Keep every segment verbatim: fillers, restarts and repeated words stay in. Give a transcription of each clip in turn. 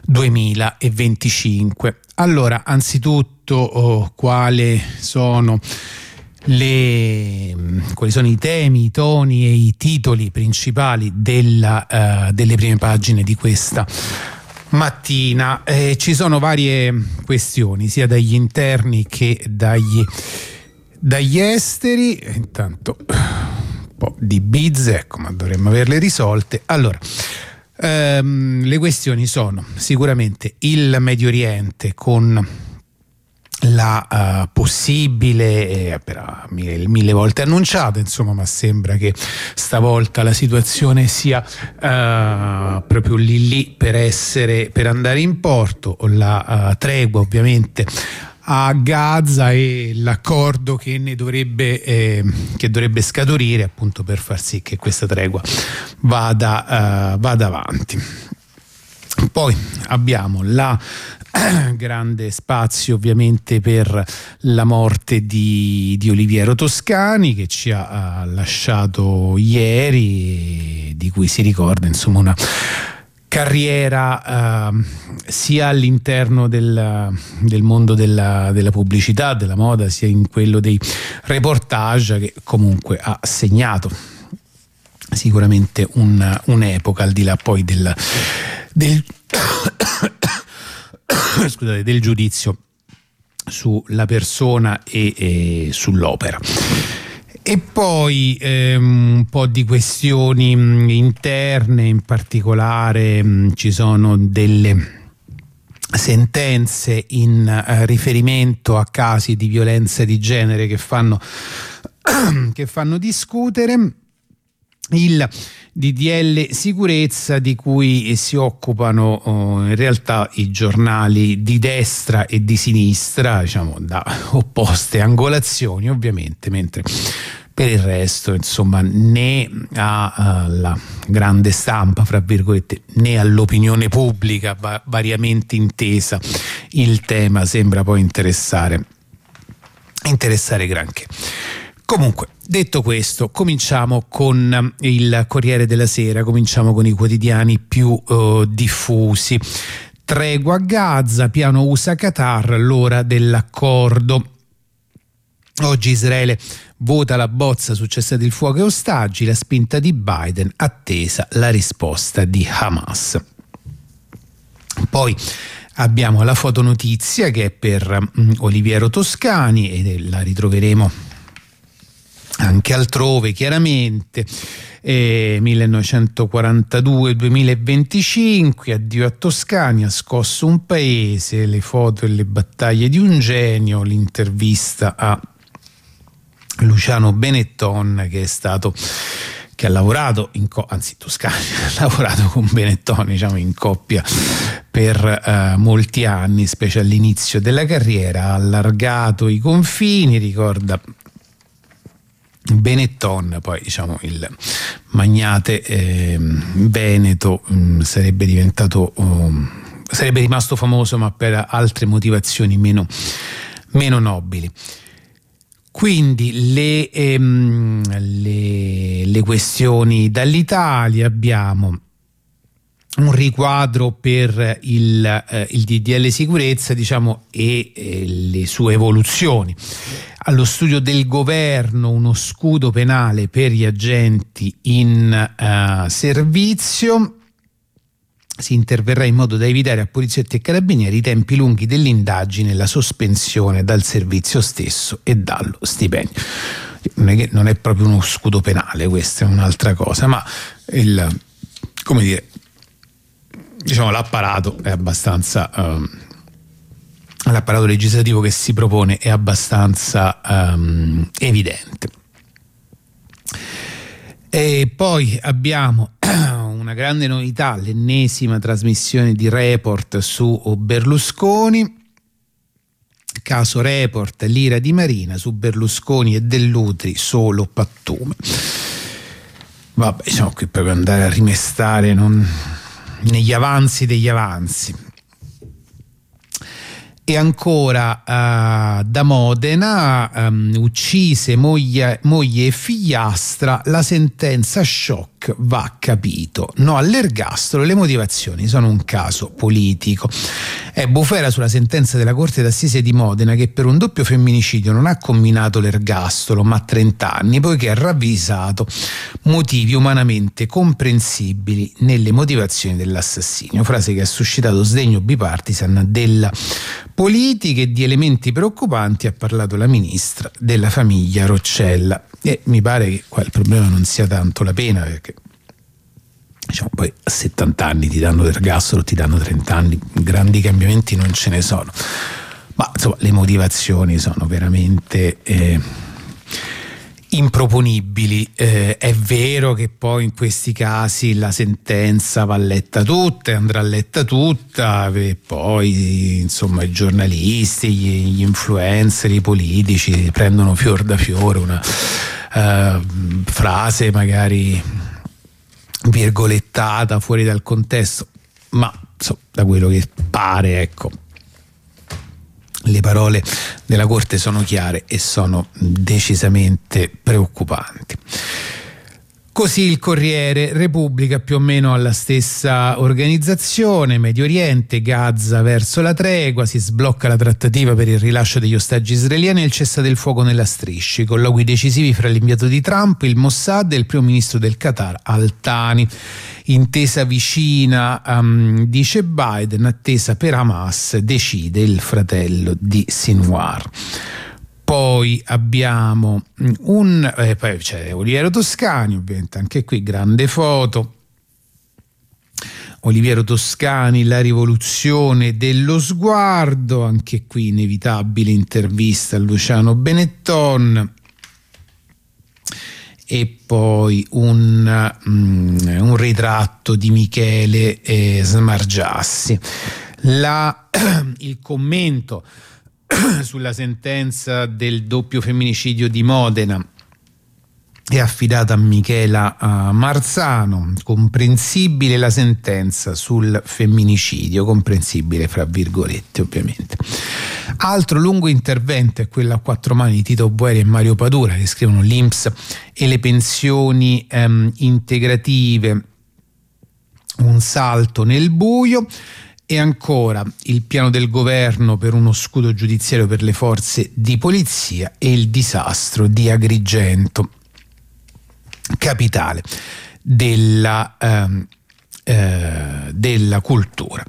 duemilaventicinque. Allora, anzitutto oh, quali sono le quali sono i temi, i toni e i titoli principali della, uh, delle prime pagine di questa mattina? Eh, ci sono varie questioni, sia dagli interni che dagli, dagli esteri. Intanto un po' di bizze, ecco, ma dovremmo averle risolte. Allora, ehm, le questioni sono sicuramente il Medio Oriente, con la uh, possibile, eh, però mille volte annunciata, insomma, ma sembra che stavolta la situazione sia uh, proprio lì lì per essere, per andare in porto, la uh, tregua ovviamente a Gaza e l'accordo che ne dovrebbe eh, che dovrebbe scaturire appunto per far sì che questa tregua vada, uh, vada avanti. Poi abbiamo la grande spazio ovviamente per la morte di, di Oliviero Toscani, che ci ha, ha lasciato ieri, di cui si ricorda insomma una carriera eh, sia all'interno del, del mondo della, della pubblicità, della moda, sia in quello dei reportage, che comunque ha segnato sicuramente un, un'epoca, al di là poi del, del scusate, del giudizio sulla persona e, e sull'opera. E poi ehm, un po' di questioni mh, interne, in particolare mh, ci sono delle sentenze in eh, riferimento a casi di violenza di genere che fanno, che fanno discutere. Il D D L sicurezza, di cui si occupano oh, in realtà i giornali di destra e di sinistra, diciamo da opposte angolazioni ovviamente, mentre per il resto insomma né alla grande stampa, fra virgolette, né all'opinione pubblica va- variamente intesa il tema sembra poi interessare interessare granché. Comunque, detto questo, cominciamo con il Corriere della Sera, cominciamo con i quotidiani più uh, diffusi. Tregua a Gaza, piano U S A-Qatar, l'ora dell'accordo. Oggi Israele vota la bozza su cessate il fuoco e ostaggi, la spinta di Biden, attesa la risposta di Hamas. Poi abbiamo la fotonotizia che è per um, Oliviero Toscani, e la ritroveremo anche altrove chiaramente. eh, millenovecentoquarantadue duemilaventicinque, addio a Toscani, ha scosso un paese, le foto e le battaglie di un genio, l'intervista a Luciano Benetton, che è stato che ha lavorato in co- anzi Toscani ha lavorato con Benetton, diciamo, in coppia per uh, molti anni, specie all'inizio della carriera, ha allargato i confini, ricorda Benetton, poi diciamo il magnate eh, veneto mh, sarebbe diventato um, sarebbe rimasto famoso, ma per altre motivazioni meno, meno nobili. Quindi le, ehm, le, le questioni dall'Italia: abbiamo un riquadro per il, eh, il D D L sicurezza, diciamo, e eh, le sue evoluzioni. Allo studio del governo uno scudo penale per gli agenti in uh, servizio. Si interverrà in modo da evitare a poliziotti e carabinieri i tempi lunghi dell'indagine, la sospensione dal servizio stesso e dallo stipendio. Non è che non è proprio uno scudo penale, questa è un'altra cosa, ma il, come dire, diciamo, l'apparato è abbastanza um, l'apparato legislativo che si propone è abbastanza um, evidente. E poi abbiamo una grande novità, l'ennesima trasmissione di Report su Berlusconi. Caso Report, l'ira di Marina, su Berlusconi e Dell'Utri solo pattume. Vabbè, diciamo qui proprio andare a rimestare non, negli avanzi degli avanzi. E ancora uh, da Modena, um, uccise moglie, moglie e figliastra, la sentenza shock va capito. No all'ergastolo, le motivazioni sono un caso politico. È bufera sulla sentenza della Corte d'Assise di Modena, che per un doppio femminicidio non ha comminato l'ergastolo ma trenta anni, poiché ha ravvisato motivi umanamente comprensibili nelle motivazioni dell'assassinio, frase che ha suscitato sdegno bipartisan della politica. E di elementi preoccupanti ha parlato la ministra della famiglia Roccella, e mi pare che qua il problema non sia tanto la pena, perché diciamo poi a settanta anni ti danno l'ergastolo, ti danno trenta anni, grandi cambiamenti non ce ne sono, ma insomma le motivazioni sono veramente eh, improponibili. Eh, è vero che poi in questi casi la sentenza va letta tutta e andrà letta tutta, e poi insomma i giornalisti, gli, gli influencer, i politici prendono fior da fiore una uh, frase magari virgolettata fuori dal contesto, ma insomma, da quello che pare, ecco, le parole della Corte sono chiare e sono decisamente preoccupanti. Così il Corriere, Repubblica più o meno alla stessa organizzazione, Medio Oriente, Gaza verso la tregua, si sblocca la trattativa per il rilascio degli ostaggi israeliani e il cessate il fuoco nella striscia, colloqui decisivi fra l'inviato di Trump, il Mossad e il primo ministro del Qatar, Al-Thani. Intesa vicina, um, dice Biden, attesa per Hamas, decide il fratello di Sinwar. Poi abbiamo un eh, poi c'è Oliviero Toscani, ovviamente anche qui grande foto. Oliviero Toscani, la rivoluzione dello sguardo, anche qui inevitabile intervista a Luciano Benetton. E poi un, um, un ritratto di Michele eh, Smargiassi. La, il commento sulla sentenza del doppio femminicidio di Modena è affidata a Michela uh, Marzano. Comprensibile la sentenza sul femminicidio, comprensibile fra virgolette ovviamente. Altro lungo intervento è quello a quattro mani di Tito Boeri e Mario Padura, che scrivono l'I N P S e le pensioni um, integrative, un salto nel buio. E ancora il piano del governo per uno scudo giudiziario per le forze di polizia e il disastro di Agrigento, capitale della, ehm, eh, della cultura.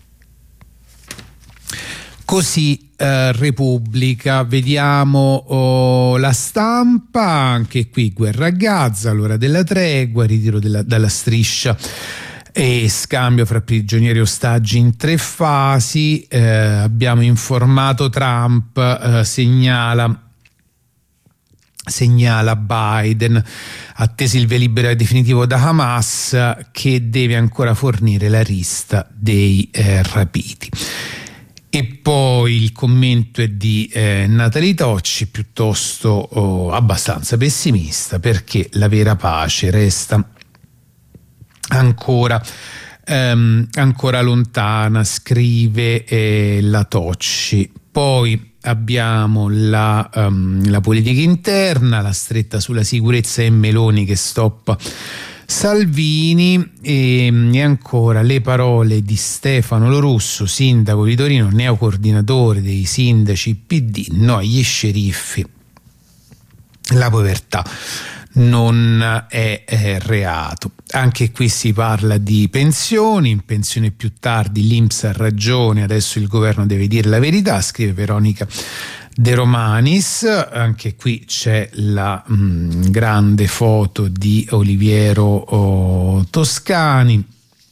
Così eh, Repubblica, vediamo oh, La Stampa, anche qui guerra a Gaza, l'ora della tregua, ritiro della, dalla striscia e scambio fra prigionieri e ostaggi in tre fasi. Eh, abbiamo informato Trump, eh, segnala segnala Biden, attesi il via libera definitivo da Hamas, che deve ancora fornire la lista dei eh, rapiti. E poi il commento è di eh, Natalie Tocci, piuttosto oh, abbastanza pessimista, perché la vera pace resta ancora ehm, ancora lontana, scrive eh, la Tocci. Poi abbiamo la, um, la politica interna, la stretta sulla sicurezza e Meloni che stoppa Salvini, e, e ancora le parole di Stefano Lorusso, sindaco di Torino, neocoordinatore dei sindaci P D, no agli sceriffi, la povertà non è, è reato. Anche qui si parla di pensioni, in pensione più tardi l'I N P S ha ragione, adesso il governo deve dire la verità, scrive Veronica De Romanis. Anche qui c'è la mh, grande foto di Oliviero oh, Toscani,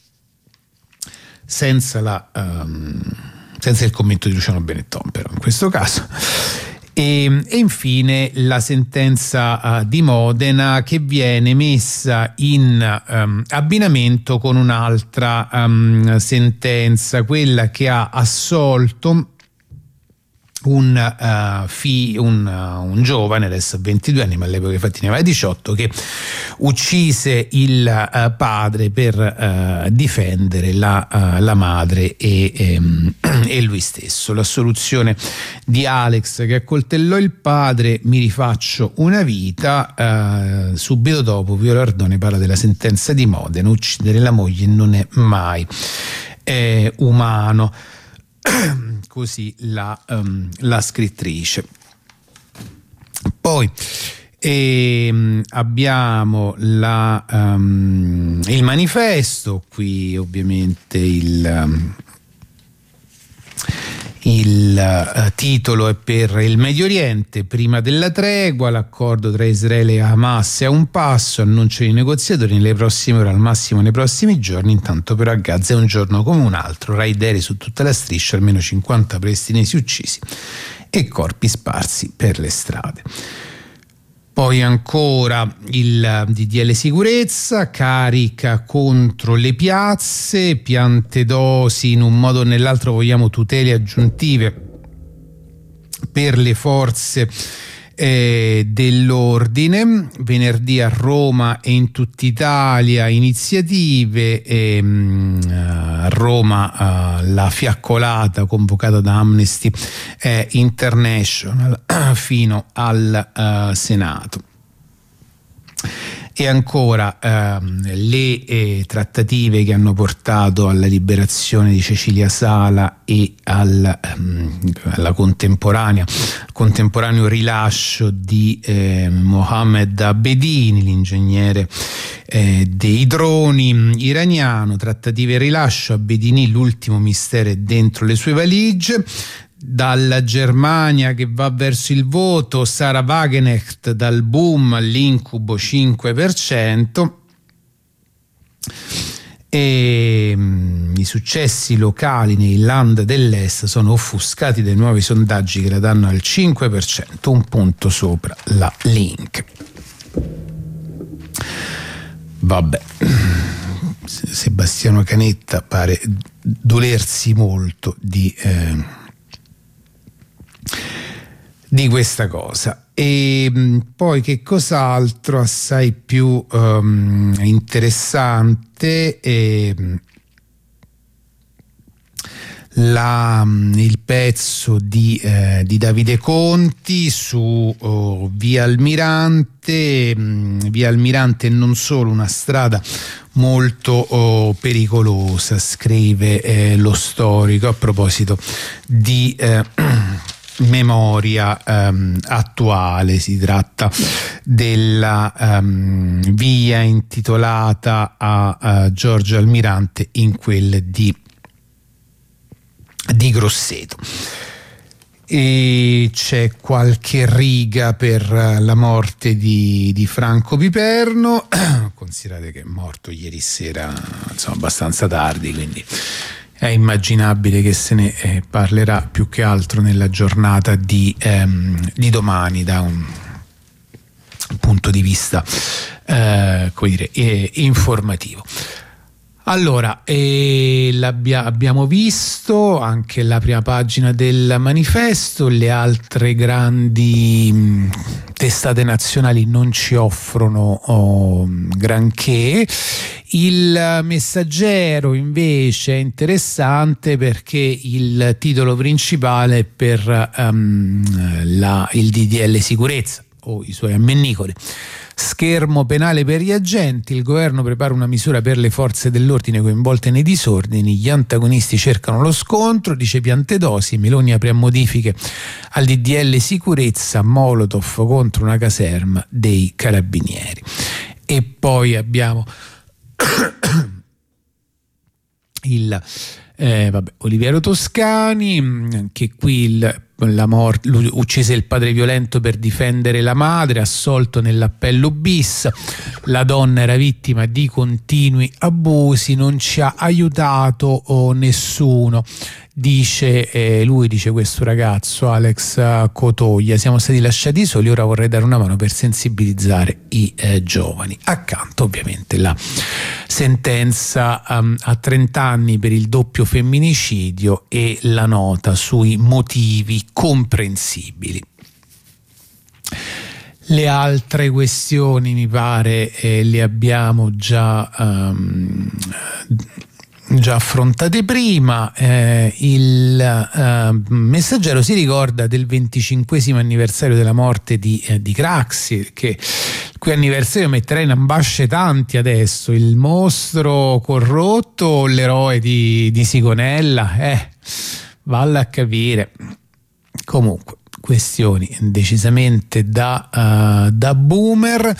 senza, la, um, senza il commento di Luciano Benetton però in questo caso. E, e infine la sentenza uh, di Modena, che viene messa in um, abbinamento con un'altra um, sentenza, quella che ha assolto un, uh, fi, un, uh, un giovane, adesso ha ventidue anni ma all'epoca infatti ne aveva diciotto, che uccise il uh, padre per uh, difendere la, uh, la madre e, um, e lui stesso. La soluzione di Alex, che accoltellò il padre: mi rifaccio una vita. Uh, subito dopo Pio Lardone parla della sentenza di Modena: uccidere la moglie non è mai eh, umano. Così la, um, la scrittrice. Poi ehm, abbiamo la, um, il manifesto, qui ovviamente il, um, il uh, titolo è per il Medio Oriente: prima della tregua, l'accordo tra Israele e Hamas è a un passo, annuncio i negoziatori nelle prossime ore, al massimo nei prossimi giorni. Intanto però a Gaza è un giorno come un altro, raid aerei su tutta la striscia, almeno cinquanta palestinesi uccisi e corpi sparsi per le strade. Poi ancora il D D L sicurezza, carica contro le piazze, piante dosi in un modo o nell'altro, vogliamo tutele aggiuntive per le forze eh, dell'ordine. Venerdì a Roma e in tutta Italia iniziative, ehm, a Roma uh, la fiaccolata convocata da Amnesty eh, International fino al uh, Senato. E ancora ehm, le eh, trattative che hanno portato alla liberazione di Cecilia Sala e al, ehm, alla contemporanea contemporaneo rilascio di eh, Mohammed Abedini, l'ingegnere eh, dei droni iraniano. Trattative e rilascio, Abedini l'ultimo mistero è dentro le sue valigie. Dalla Germania che va verso il voto, Sara Wagenknecht dal boom all'incubo cinque per cento. E mh, i successi locali nei land dell'est sono offuscati dai nuovi sondaggi che la danno al cinque per cento, un punto sopra la Link. Vabbè, Sebastiano Canetta pare dolersi molto di eh, di questa cosa. E poi che cos'altro assai più um, interessante è la, il pezzo di, eh, di Davide Conti su oh, Via Almirante. Via Almirante è non solo una strada molto oh, pericolosa, scrive eh, lo storico a proposito di eh, memoria um, attuale. Si tratta della um, via intitolata a, a Giorgio Almirante in quel di, di Grosseto. E c'è qualche riga per la morte di, di Franco Piperno. Considerate che è morto ieri sera, insomma, abbastanza tardi, quindi è immaginabile che se ne eh, parlerà più che altro nella giornata di, ehm, di domani, da un punto di vista eh, come dire, eh, informativo. Allora, eh, abbiamo visto anche la prima pagina del manifesto. Le altre grandi mh, testate nazionali non ci offrono oh, granché. Il Messaggero invece è interessante perché il titolo principale è per um, la, il D D L sicurezza o i suoi ammennicoli. Schermo penale per gli agenti, il governo prepara una misura per le forze dell'ordine coinvolte nei disordini, gli antagonisti cercano lo scontro, dice Piantedosi. Meloni apre a modifiche al D D L sicurezza, Molotov contro una caserma dei carabinieri. E poi abbiamo il eh, vabbè, Oliviero Toscani, anche qui il la morte, lui uccise il padre violento per difendere la madre, assolto nell'appello bis. La donna era vittima di continui abusi, non ci ha aiutato oh, nessuno, dice eh, lui, dice questo ragazzo Alex Cotoglia. Siamo stati lasciati soli, ora vorrei dare una mano per sensibilizzare i eh, giovani. Accanto ovviamente la sentenza um, a trenta anni per il doppio femminicidio e la nota sui motivi comprensibili. Le altre questioni mi pare eh, le abbiamo già, um, già affrontate prima. Eh, il uh, Messaggero si ricorda del venticinquesimo anniversario della morte di, eh, di Craxi, che il cui anniversario metterà in ambasce tanti adesso: il mostro corrotto o l'eroe di, di Sigonella? Eh, valla a capire. Comunque, questioni decisamente da, uh, da boomer.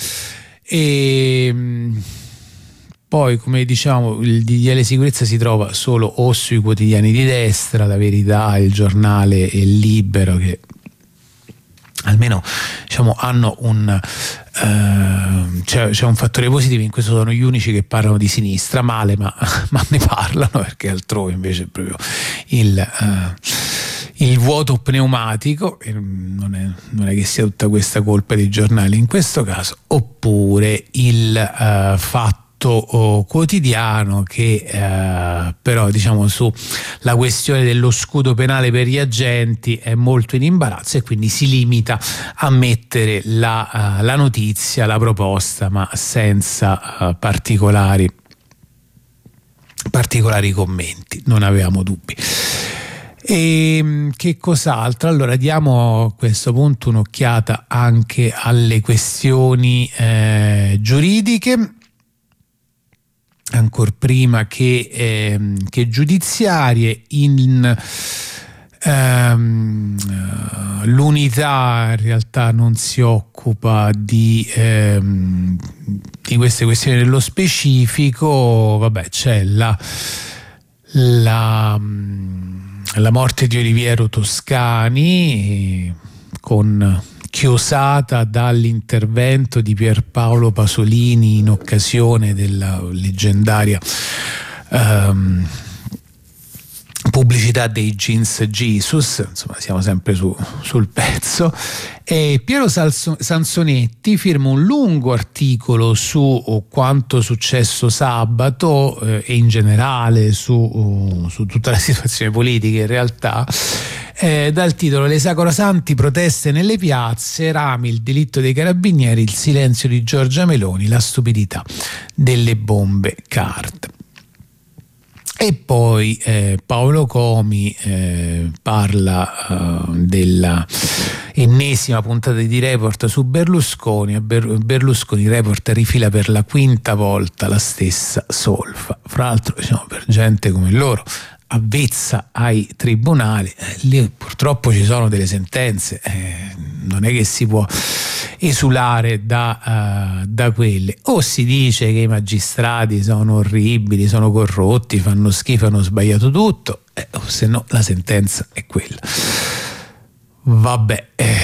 E poi, come diciamo, il D D L sicurezza si trova solo o sui quotidiani di destra, La Verità, Il Giornale e Il Libero, che almeno diciamo hanno un uh, c'è, c'è un fattore positivo in questo: sono gli unici che parlano di sinistra male, ma, ma ne parlano, perché altrove invece è proprio il uh, il vuoto pneumatico. E non è, non è che sia tutta questa colpa dei giornali in questo caso, oppure il uh, fatto quotidiano che uh, però diciamo su la questione dello scudo penale per gli agenti è molto in imbarazzo, e quindi si limita a mettere la, uh, la notizia, la proposta, ma senza uh, particolari particolari commenti. Non avevamo dubbi. E che cos'altro? Allora, diamo a questo punto un'occhiata anche alle questioni eh, giuridiche, ancor prima che, eh, che giudiziarie. In ehm, l'unità in realtà non si occupa di, ehm, di queste questioni nello specifico. Vabbè, c'è la la la morte di Oliviero Toscani, con chiosata dall'intervento di Pierpaolo Pasolini in occasione della leggendaria um, pubblicità dei jeans Jesus. Insomma, siamo sempre su, sul pezzo. E Piero Salso- Sansonetti firma un lungo articolo su quanto successo sabato eh, e in generale su, uh, su tutta la situazione politica in realtà, eh, dal titolo "Le sacrosanti proteste nelle piazze, Rami, il delitto dei carabinieri, il silenzio di Giorgia Meloni, la stupidità delle bombe card". E poi eh, Paolo Comi eh, parla uh, della ennesima puntata di Report su Berlusconi. A Ber- Berlusconi Report rifila per la quinta volta la stessa solfa. Fra l'altro, diciamo, per gente come loro, avvezza ai tribunali, eh, lì purtroppo ci sono delle sentenze, eh, non è che si può esulare da, uh, da quelle. O si dice che i magistrati sono orribili, sono corrotti, fanno schifo, hanno sbagliato tutto, eh, o se no la sentenza è quella. Vabbè, eh.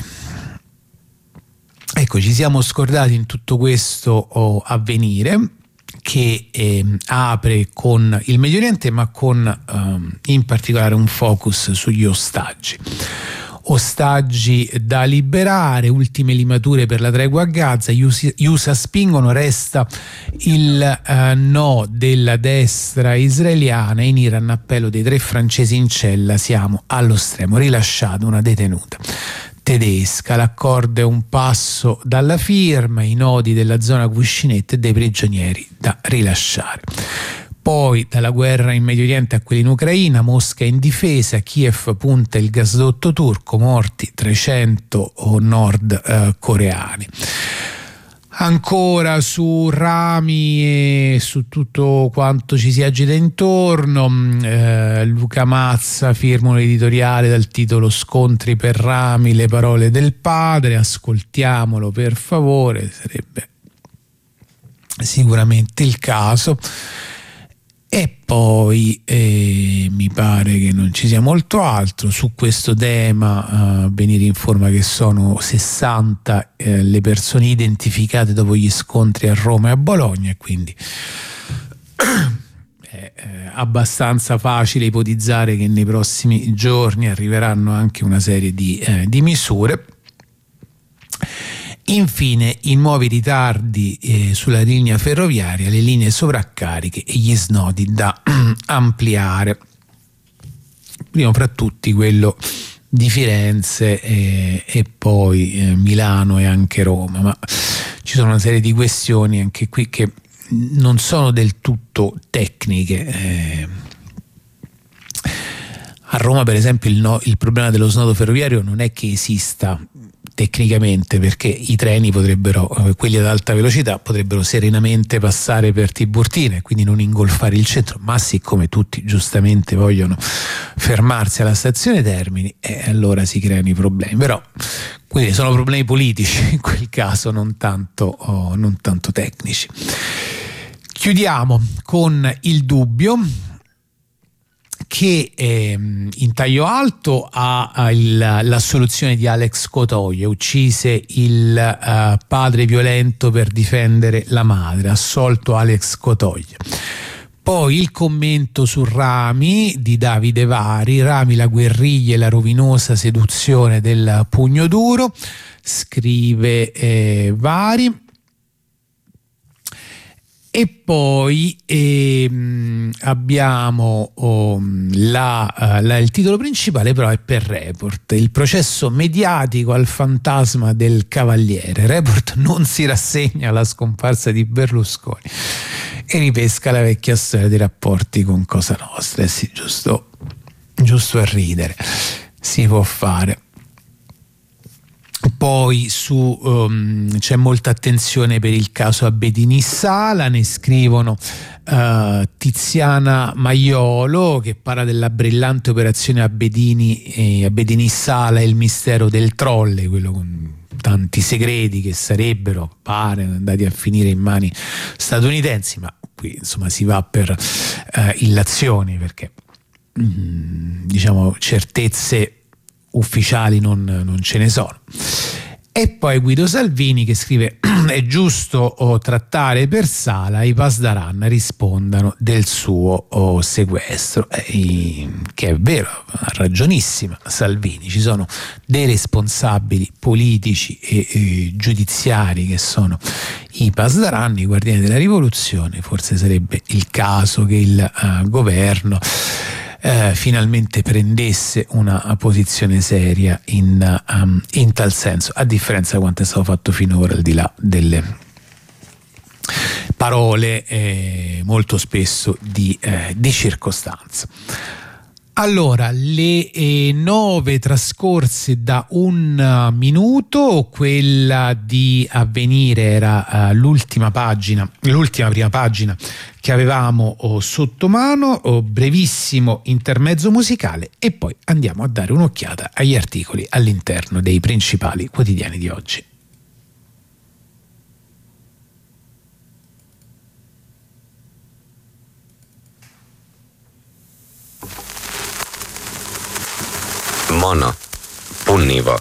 Ecco, ci siamo scordati in tutto questo oh, avvenire che eh, apre con il Medio Oriente, ma con um, in particolare un focus sugli ostaggi. Ostaggi da liberare, ultime limature per la tregua a Gaza, gli U S A spingono, resta il uh, no della destra israeliana. In Iran, appello dei tre francesi in cella, siamo allo stremo, rilasciata una detenuta tedesca. L'accordo è un passo dalla firma, i nodi della zona cuscinetto e dei prigionieri da rilasciare. Poi dalla guerra in Medio Oriente a quella in Ucraina, Mosca in difesa, Kiev punta il gasdotto turco, morti trecento nordcoreani. Ancora su Rami e su tutto quanto ci si agita intorno, eh, Luca Mazza firma un editoriale dal titolo "Scontri per Rami, le parole del padre". Ascoltiamolo per favore, sarebbe sicuramente il caso. E poi eh, mi pare che non ci sia molto altro su questo tema. Uh, Venire informa che sono sessanta eh, le persone identificate dopo gli scontri a Roma e a Bologna, e quindi è eh, abbastanza facile ipotizzare che nei prossimi giorni arriveranno anche una serie di, eh, di misure. Infine, i nuovi ritardi eh, sulla linea ferroviaria, le linee sovraccariche e gli snodi da ampliare. Primo fra tutti quello di Firenze e, e poi eh, Milano e anche Roma, ma ci sono una serie di questioni anche qui che non sono del tutto tecniche. Eh, a Roma per esempio il, no, il problema dello snodo ferroviario non è che esista tecnicamente, perché i treni potrebbero, quelli ad alta velocità, potrebbero serenamente passare per Tiburtina e quindi non ingolfare il centro, ma siccome tutti giustamente vogliono fermarsi alla stazione Termini, e eh, allora si creano i problemi. Però quindi sono problemi politici in quel caso, non tanto, oh, non tanto tecnici. Chiudiamo con il Dubbio, che eh, in taglio alto ha, ha il, l'assoluzione di Alex Cotoia, uccise il uh, padre violento per difendere la madre, assolto Alex Cotoia. Poi il commento su Rami di Davide Vari, Rami la guerriglia e la rovinosa seduzione del pugno duro, scrive eh, Vari. E poi ehm, abbiamo oh, la, uh, la, il titolo principale però è per Report, il processo mediatico al fantasma del Cavaliere. Report non si rassegna alla scomparsa di Berlusconi e ripesca la vecchia storia dei rapporti con Cosa Nostra. Eh sì, giusto, giusto a ridere, si può fare. Poi su um, c'è molta attenzione per il caso Abedini Sala, ne scrivono uh, Tiziana Maiolo, che parla della brillante operazione Abedini, eh, Abedini Sala e il mistero del trolle, quello con tanti segreti che sarebbero, pare, andati a finire in mani statunitensi, ma qui insomma si va per uh, illazioni, perché mm, diciamo certezze ufficiali non, non ce ne sono. E poi Guido Salvini che scrive: è giusto oh, trattare per Sala, i Pasdaran rispondano del suo oh, sequestro, eh, che è vero, ha ragionissima Salvini, ci sono dei responsabili politici e eh, giudiziari che sono i Pasdaran, i guardiani della rivoluzione. Forse sarebbe il caso che il uh, governo Eh, finalmente prendesse una posizione seria in, um, in tal senso, a differenza di quanto è stato fatto finora, al di là delle parole eh, molto spesso di, eh, di circostanza. Allora, le eh, nove trascorse da un uh, minuto, quella di Avvenire era uh, l'ultima pagina, l'ultima prima pagina che avevamo oh, sotto mano, oh, brevissimo intermezzo musicale e poi andiamo a dare un'occhiata agli articoli all'interno dei principali quotidiani di oggi. Mono punnivo.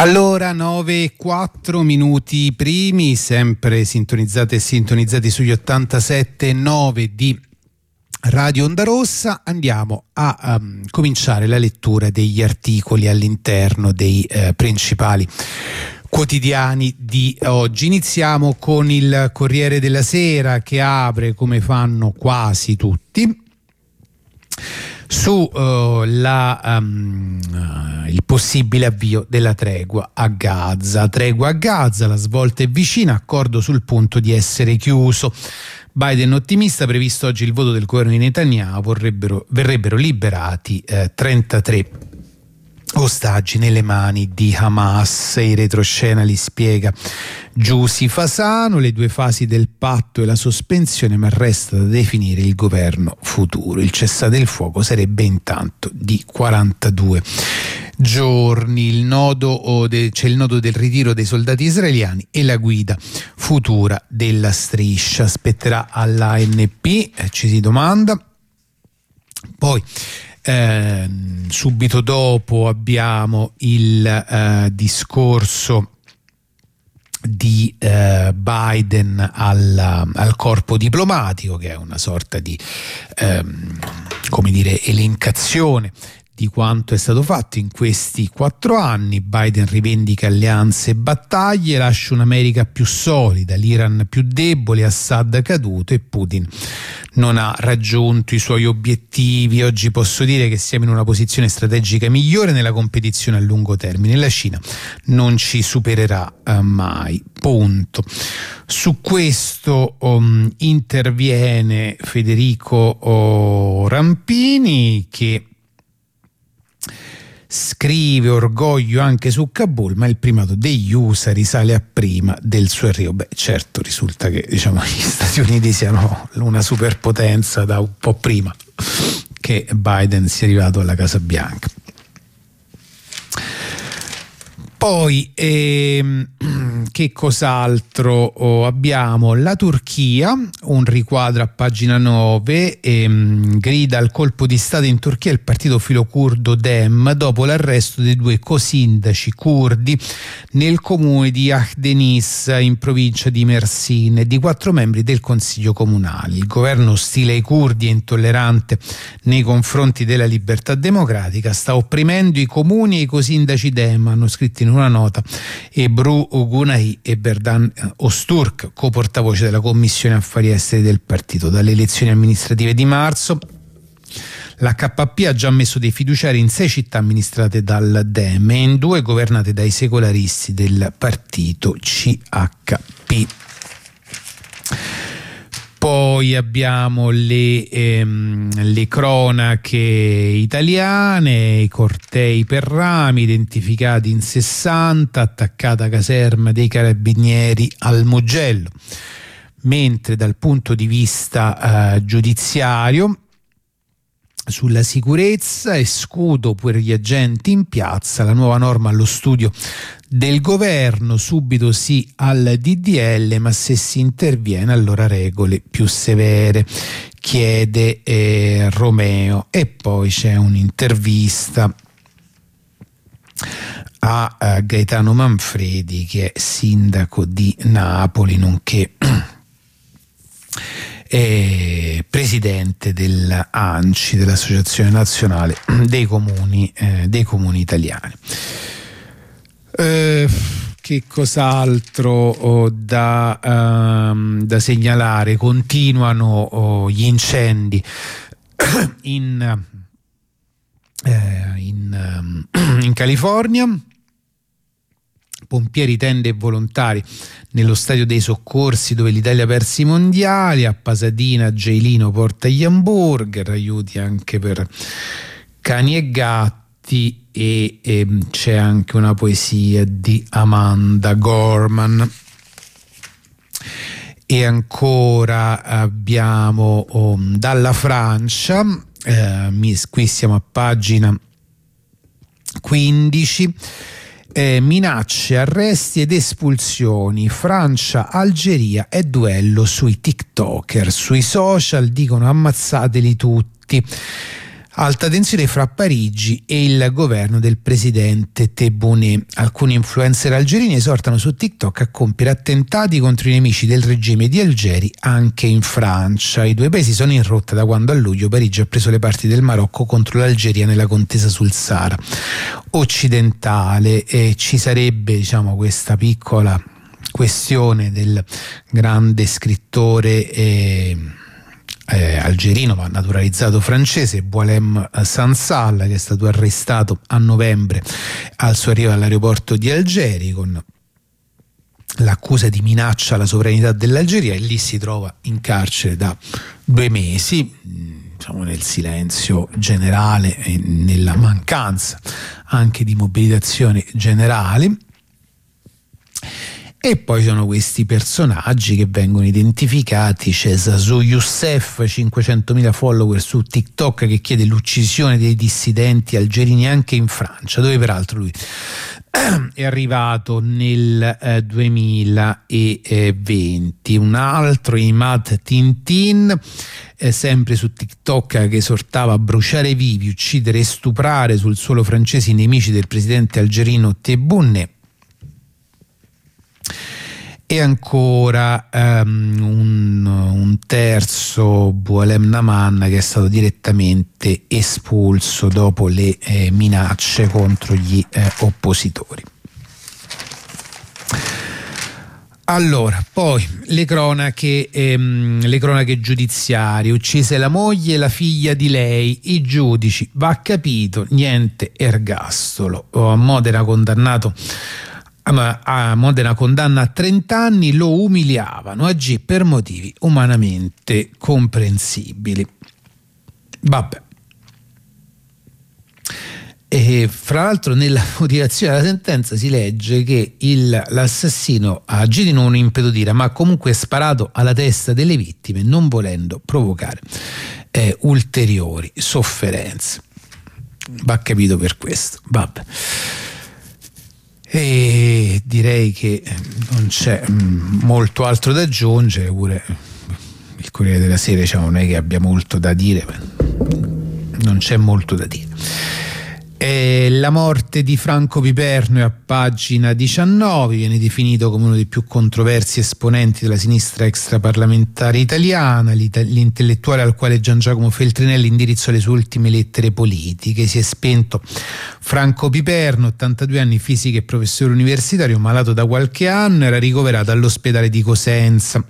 Allora, nove e quattro minuti primi, sempre sintonizzate e sintonizzati sugli ottantasette e nove di Radio Onda Rossa. Andiamo a um, cominciare la lettura degli articoli all'interno dei eh, principali quotidiani di oggi. Iniziamo con il Corriere della Sera, che apre, come fanno quasi tutti, su uh, la, um, uh, il possibile avvio della tregua a Gaza. Tregua a Gaza, la svolta è vicina, accordo sul punto di essere chiuso. Biden ottimista, previsto oggi il voto del governo di Netanyahu, vorrebbero, verrebbero liberati eh, trentatré ostaggi nelle mani di Hamas. In retroscena li spiega Giusy Fasano, le due fasi del patto e la sospensione, ma resta da definire il governo futuro. Il cessate il fuoco sarebbe intanto di quarantadue giorni. Il nodo de, c'è il nodo del ritiro dei soldati israeliani e la guida futura della striscia. Spetterà all'A N P, eh, ci si domanda. Poi Eh, subito dopo abbiamo il eh, discorso di eh, Biden al, al corpo diplomatico, che è una sorta di ehm, come dire elencazione di quanto è stato fatto in questi quattro anni. Biden rivendica alleanze e battaglie, lascia un'America più solida, l'Iran più debole, Assad caduto e Putin non ha raggiunto i suoi obiettivi. Oggi posso dire che siamo in una posizione strategica migliore nella competizione a lungo termine. La Cina non ci supererà eh, mai. Punto. Su questo um, interviene Federico oh, Rampini, che scrive: orgoglio anche su Kabul, ma il primato degli U S A risale a prima del suo arrivo. Beh, certo, risulta che diciamo gli Stati Uniti siano una superpotenza da un po' prima che Biden sia arrivato alla Casa Bianca. Poi ehm, che cos'altro oh, abbiamo? La Turchia, un riquadro a pagina nove, ehm, grida al colpo di stato in Turchia il partito filocurdo Dem dopo l'arresto dei due cosindaci curdi nel comune di Akdeniz in provincia di Mersin e di quattro membri del consiglio comunale. Il governo ostile ai curdi e intollerante nei confronti della libertà democratica sta opprimendo i comuni e i cosindaci Dem, hanno scritto in una nota Ebru Gunay e Berdan Osturk, co-portavoce della Commissione Affari Esteri del partito. Dalle elezioni amministrative di marzo la K P ha già messo dei fiduciari in sei città amministrate dal Dem e in due governate dai secolaristi del partito C H P. Poi abbiamo le, ehm, le cronache italiane, i cortei per rami identificati in sessanta, attaccata caserma dei carabinieri al Mugello. Mentre dal punto di vista eh, giudiziario, sulla sicurezza e scudo per gli agenti in piazza, la nuova norma allo studio del governo, subito sì al D D L, ma se si interviene allora regole più severe, chiede eh, Romeo. E poi c'è un'intervista a, a Gaetano Manfredi, che è sindaco di Napoli, nonché eh, presidente dell'ANCI, dell'Associazione Nazionale dei Comuni, eh, dei Comuni Italiani. Eh, che cos'altro oh, da, um, da segnalare? Continuano oh, gli incendi in, eh, in, um, in California. Pompieri, tende e volontari nello stadio dei soccorsi dove l'Italia ha perso i mondiali. A Pasadena Jailino porta gli hamburger, aiuti anche per cani e gatti. E, e c'è anche una poesia di Amanda Gorman. E ancora abbiamo oh, dalla Francia, eh, qui siamo a pagina quindici. Eh, minacce, arresti ed espulsioni, Francia, Algeria e duello sui TikToker. Sui social dicono ammazzateli tutti. Alta tensione fra Parigi e il governo del presidente Tebboune. Alcuni influencer algerini esortano su TikTok a compiere attentati contro i nemici del regime di Algeri anche in Francia. I due paesi sono in rotta da quando a luglio Parigi ha preso le parti del Marocco contro l'Algeria nella contesa sul Sahara occidentale, e ci sarebbe, diciamo, questa piccola questione del grande scrittore e Eh, algerino ma naturalizzato francese Boualem Sansal, che è stato arrestato a novembre al suo arrivo all'aeroporto di Algeri con l'accusa di minaccia alla sovranità dell'Algeria, e lì si trova in carcere da due mesi, diciamo nel silenzio generale e nella mancanza anche di mobilitazioni generali. E poi sono questi personaggi che vengono identificati. C'è Zazu Youssef, cinquecentomila follower su TikTok, che chiede l'uccisione dei dissidenti algerini anche in Francia, dove peraltro lui è arrivato nel eh, duemilaventi. Un altro, Imad Tintin, eh, sempre su TikTok, che esortava a bruciare vivi, uccidere e stuprare sul suolo francese i nemici del presidente algerino Tebboune. E ancora um, un, un terzo, Boualem Naman, che è stato direttamente espulso dopo le eh, minacce contro gli eh, oppositori. Allora, poi le cronache, ehm, le cronache giudiziarie. Uccise la moglie e la figlia di lei, i giudici, va capito, niente ergastolo. A Modena condannato a Modena condanna a trenta anni, lo umiliavano, agì per motivi umanamente comprensibili. Vabbè. E fra l'altro nella motivazione della sentenza si legge che il, l'assassino ha agito in un impeto d'ira, ma comunque sparato alla testa delle vittime, non volendo provocare eh, ulteriori sofferenze. Va capito per questo. Vabbè. E direi che non c'è molto altro da aggiungere. Pure il Corriere della Sera, diciamo, non è che abbia molto da dire, ma non c'è molto da dire. E la morte di Franco Piperno è a pagina diciannove, viene definito come uno dei più controversi esponenti della sinistra extraparlamentare italiana, l'intellettuale al quale Gian Giacomo Feltrinelli indirizzò le sue ultime lettere politiche. Si è spento Franco Piperno, ottantadue anni, fisica e professore universitario, malato da qualche anno, era ricoverato all'ospedale di Cosenza.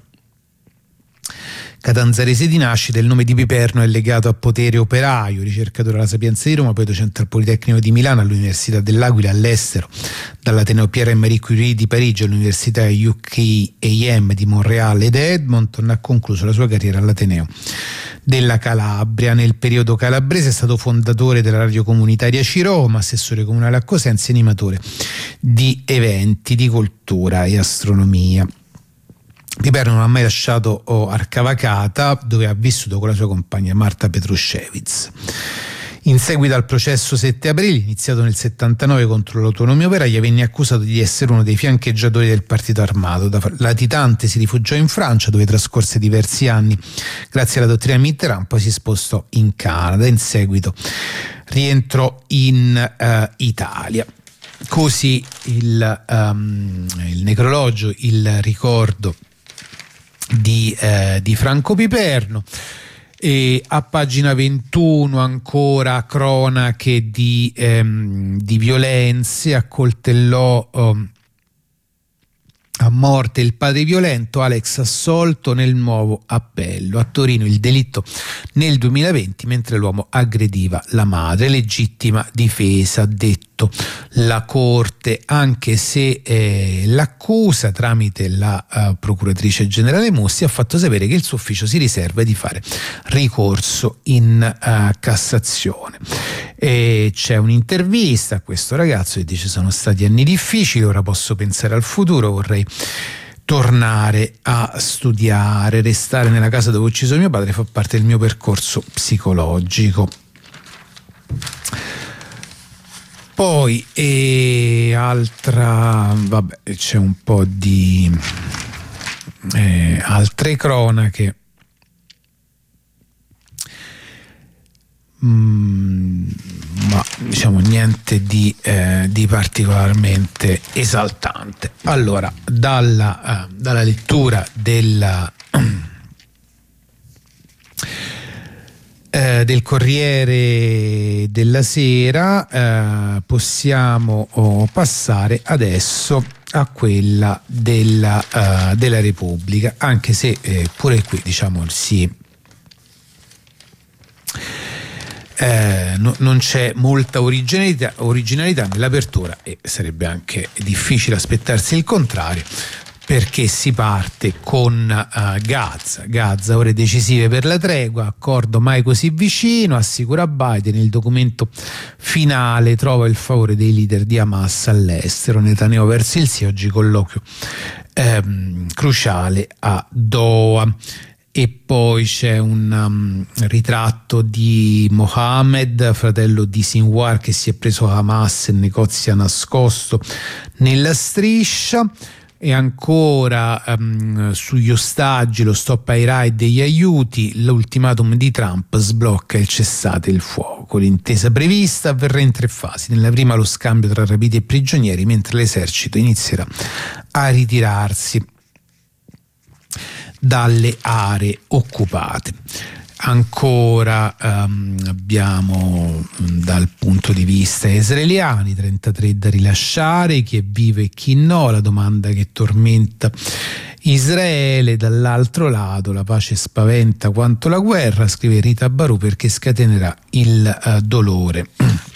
Catanzarese di nascita, il nome di Piperno è legato a Potere Operaio, ricercatore alla Sapienza di Roma, poi docente al Politecnico di Milano, all'Università dell'Aquila, all'estero dall'Ateneo Pierre et Marie Curie di Parigi, all'Università U K A M di Montreal ed Edmonton. Ha concluso la sua carriera all'Ateneo della Calabria. Nel periodo calabrese è stato fondatore della radio comunitaria Ciroma, assessore comunale a Cosenza e animatore di eventi di cultura e astronomia. Piperno non ha mai lasciato oh, Arcavacata, dove ha vissuto con la sua compagna Marta Petrušević. In seguito al processo sette aprile, iniziato nel settantanove contro l'autonomia operaia, venne accusato di essere uno dei fiancheggiatori del partito armato. Da latitante si rifugiò in Francia, dove trascorse diversi anni grazie alla dottrina Mitterrand, poi si spostò in Canada. In seguito rientrò in uh, Italia. Così il, um, il necrologio, il ricordo Di, eh, di Franco Piperno. E a pagina ventuno ancora cronache di, ehm, di violenze. Accoltellò um, a morte il padre violento, Alex assolto nel nuovo appello. A Torino il delitto nel duemilaventi mentre l'uomo aggrediva la madre. Legittima difesa, ha detto la Corte, anche se eh, l'accusa tramite la uh, procuratrice generale Mussi ha fatto sapere che il suo ufficio si riserva di fare ricorso in uh, Cassazione. E c'è un'intervista a questo ragazzo che dice: sono stati anni difficili, ora posso pensare al futuro, vorrei tornare a studiare, restare nella casa dove ho ucciso mio padre fa parte del mio percorso psicologico. Poi e altra, vabbè, c'è un po' di eh, altre cronache. mm, ma diciamo niente di, eh, di particolarmente esaltante. Allora, dalla, eh, dalla lettura della Eh, del Corriere della Sera eh, possiamo oh, passare adesso a quella della, uh, della Repubblica, anche se eh, pure qui diciamo sì, eh, no, non c'è molta originalità, originalità nell'apertura, e sarebbe anche difficile aspettarsi il contrario, perché si parte con uh, Gaza. Gaza, ore decisive per la tregua, accordo mai così vicino, assicura Biden. Il documento finale trova il favore dei leader di Hamas all'estero. Netanyahu verso il sì, oggi colloquio ehm, cruciale a Doha. E poi c'è un um, ritratto di Mohammed, fratello di Sinwar, che si è preso Hamas e negozia nascosto nella striscia. E ancora um, sugli ostaggi, lo stop ai raid degli aiuti, l'ultimatum di Trump sblocca il cessate il fuoco. L'intesa prevista avverrà in tre fasi. Nella prima lo scambio tra rapiti e prigionieri, mentre l'esercito inizierà a ritirarsi dalle aree occupate. Ancora um, abbiamo dal punto di vista israeliani trentatré da rilasciare, chi è vivo e chi no, la domanda che tormenta Israele. Dall'altro lato la pace spaventa quanto la guerra, scrive Rita Barù, perché scatenerà il uh, dolore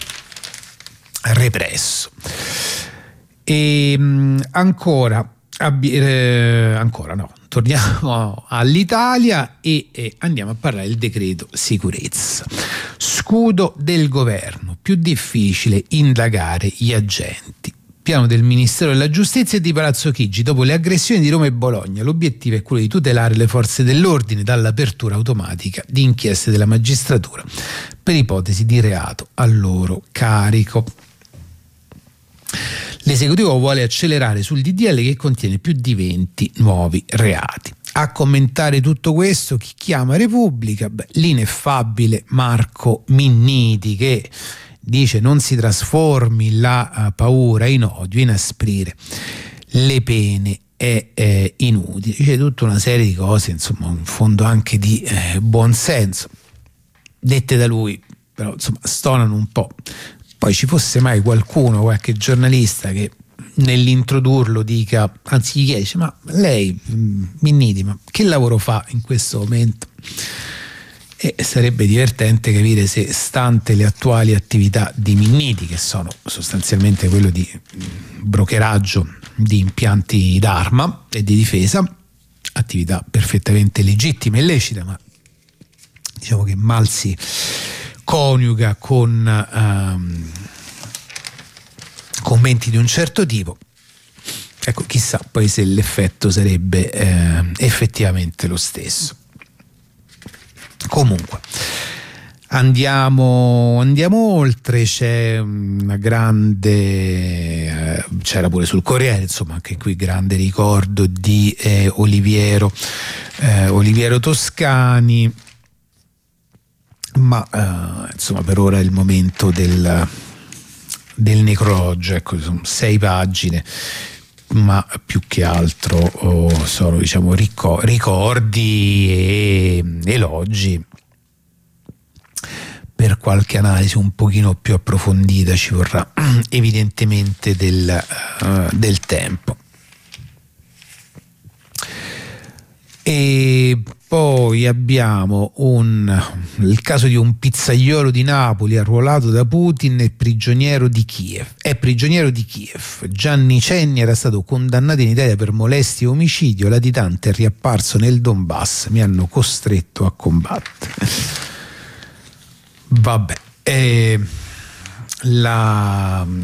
represso. E um, ancora Abbi- eh, ancora no, torniamo all'Italia e eh, andiamo a parlare del decreto sicurezza. Scudo del governo, più difficile indagare gli agenti. Piano del Ministero della Giustizia e di Palazzo Chigi. Dopo le aggressioni di Roma e Bologna, l'obiettivo è quello di tutelare le forze dell'ordine dall'apertura automatica di inchieste della magistratura per ipotesi di reato a loro carico. L'esecutivo vuole accelerare sul D D L che contiene più di venti nuovi reati. A commentare tutto questo chi chiama Repubblica? Beh, l'ineffabile Marco Minniti, che dice non si trasformi la uh, paura in odio, inasprire le pene è eh, inutile. Dice tutta una serie di cose, insomma, in fondo anche di eh, buon senso, dette da lui, però insomma stonano un po'. Poi ci fosse mai qualcuno, qualche giornalista che nell'introdurlo dica, anzi gli chiede, dice, ma lei Minniti, ma che lavoro fa in questo momento? E sarebbe divertente capire se, stante le attuali attività di Minniti, che sono sostanzialmente quello di brokeraggio di impianti d'arma e di difesa, attività perfettamente legittima e lecita, ma diciamo che mal si coniuga con um, commenti di un certo tipo. Ecco, chissà poi se l'effetto sarebbe eh, effettivamente lo stesso. Comunque andiamo, andiamo oltre. C'è una grande eh, c'era pure sul Corriere, insomma, anche qui grande ricordo di eh, Oliviero eh, Oliviero Toscani. Ma uh, insomma, per ora è il momento del, del necrologio. Ecco, sono sei pagine, ma più che altro oh, sono, diciamo, ricor- ricordi e elogi. Per qualche analisi un pochino più approfondita ci vorrà evidentemente del, uh, del tempo. E poi abbiamo un, il caso di un pizzaiolo di Napoli arruolato da Putin e prigioniero di Kiev. È prigioniero di Kiev. Gianni Cenni era stato condannato in Italia per molestie e omicidio. Latitante è riapparso nel Donbass. Mi hanno costretto a combattere. Vabbè. Eh, la...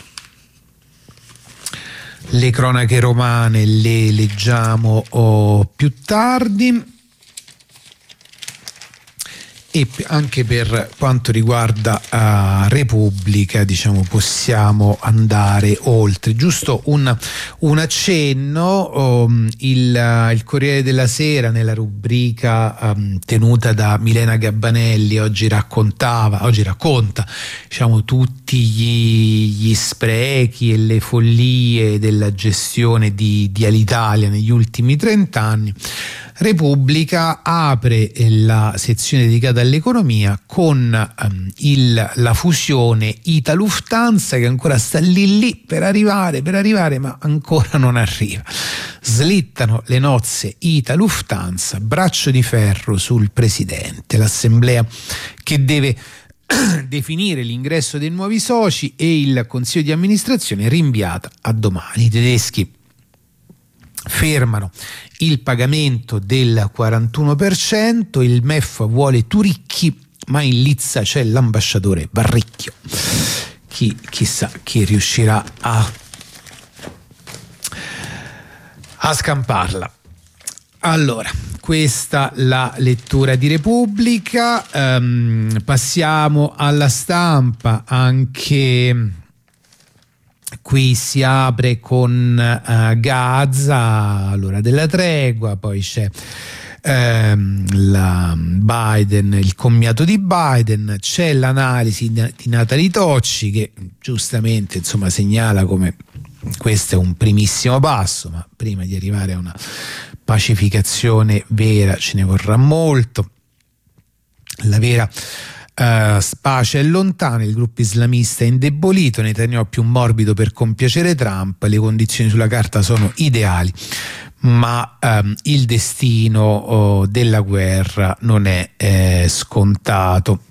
Le cronache romane le leggiamo oh, più tardi. e anche per quanto riguarda uh, Repubblica, diciamo, possiamo andare oltre. Giusto un, un accenno, um, il, uh, il Corriere della Sera nella rubrica um, tenuta da Milena Gabbanelli oggi raccontava, oggi racconta diciamo tutti gli, gli sprechi e le follie della gestione di, di Alitalia negli ultimi trent'anni. Repubblica apre la sezione dedicata all'economia con um, il, la fusione Ita-Lufthansa, che ancora sta lì lì per arrivare, per arrivare, ma ancora non arriva. Slittano le nozze Ita-Lufthansa, braccio di ferro sul presidente, l'assemblea che deve definire l'ingresso dei nuovi soci e il consiglio di amministrazione rinviata a domani. I tedeschi fermano il pagamento del quarantuno per cento, il M E F vuole Turicchi, ma in lizza c'è l'ambasciatore Barricchio. Chi, chissà chi riuscirà a, a scamparla. Allora, questa la lettura di Repubblica. Um, passiamo alla Stampa. Anche qui si apre con uh, Gaza, l'ora della tregua, poi c'è ehm, la Biden, il commiato di Biden, c'è l'analisi di Natali Tocci che giustamente insomma segnala come questo è un primissimo passo, ma prima di arrivare a una pacificazione vera ce ne vorrà molto. La vera Uh, pace è lontana, il gruppo islamista è indebolito, Netanyahu più morbido per compiacere Trump, le condizioni sulla carta sono ideali, ma um, il destino oh, della guerra non è eh, scontato.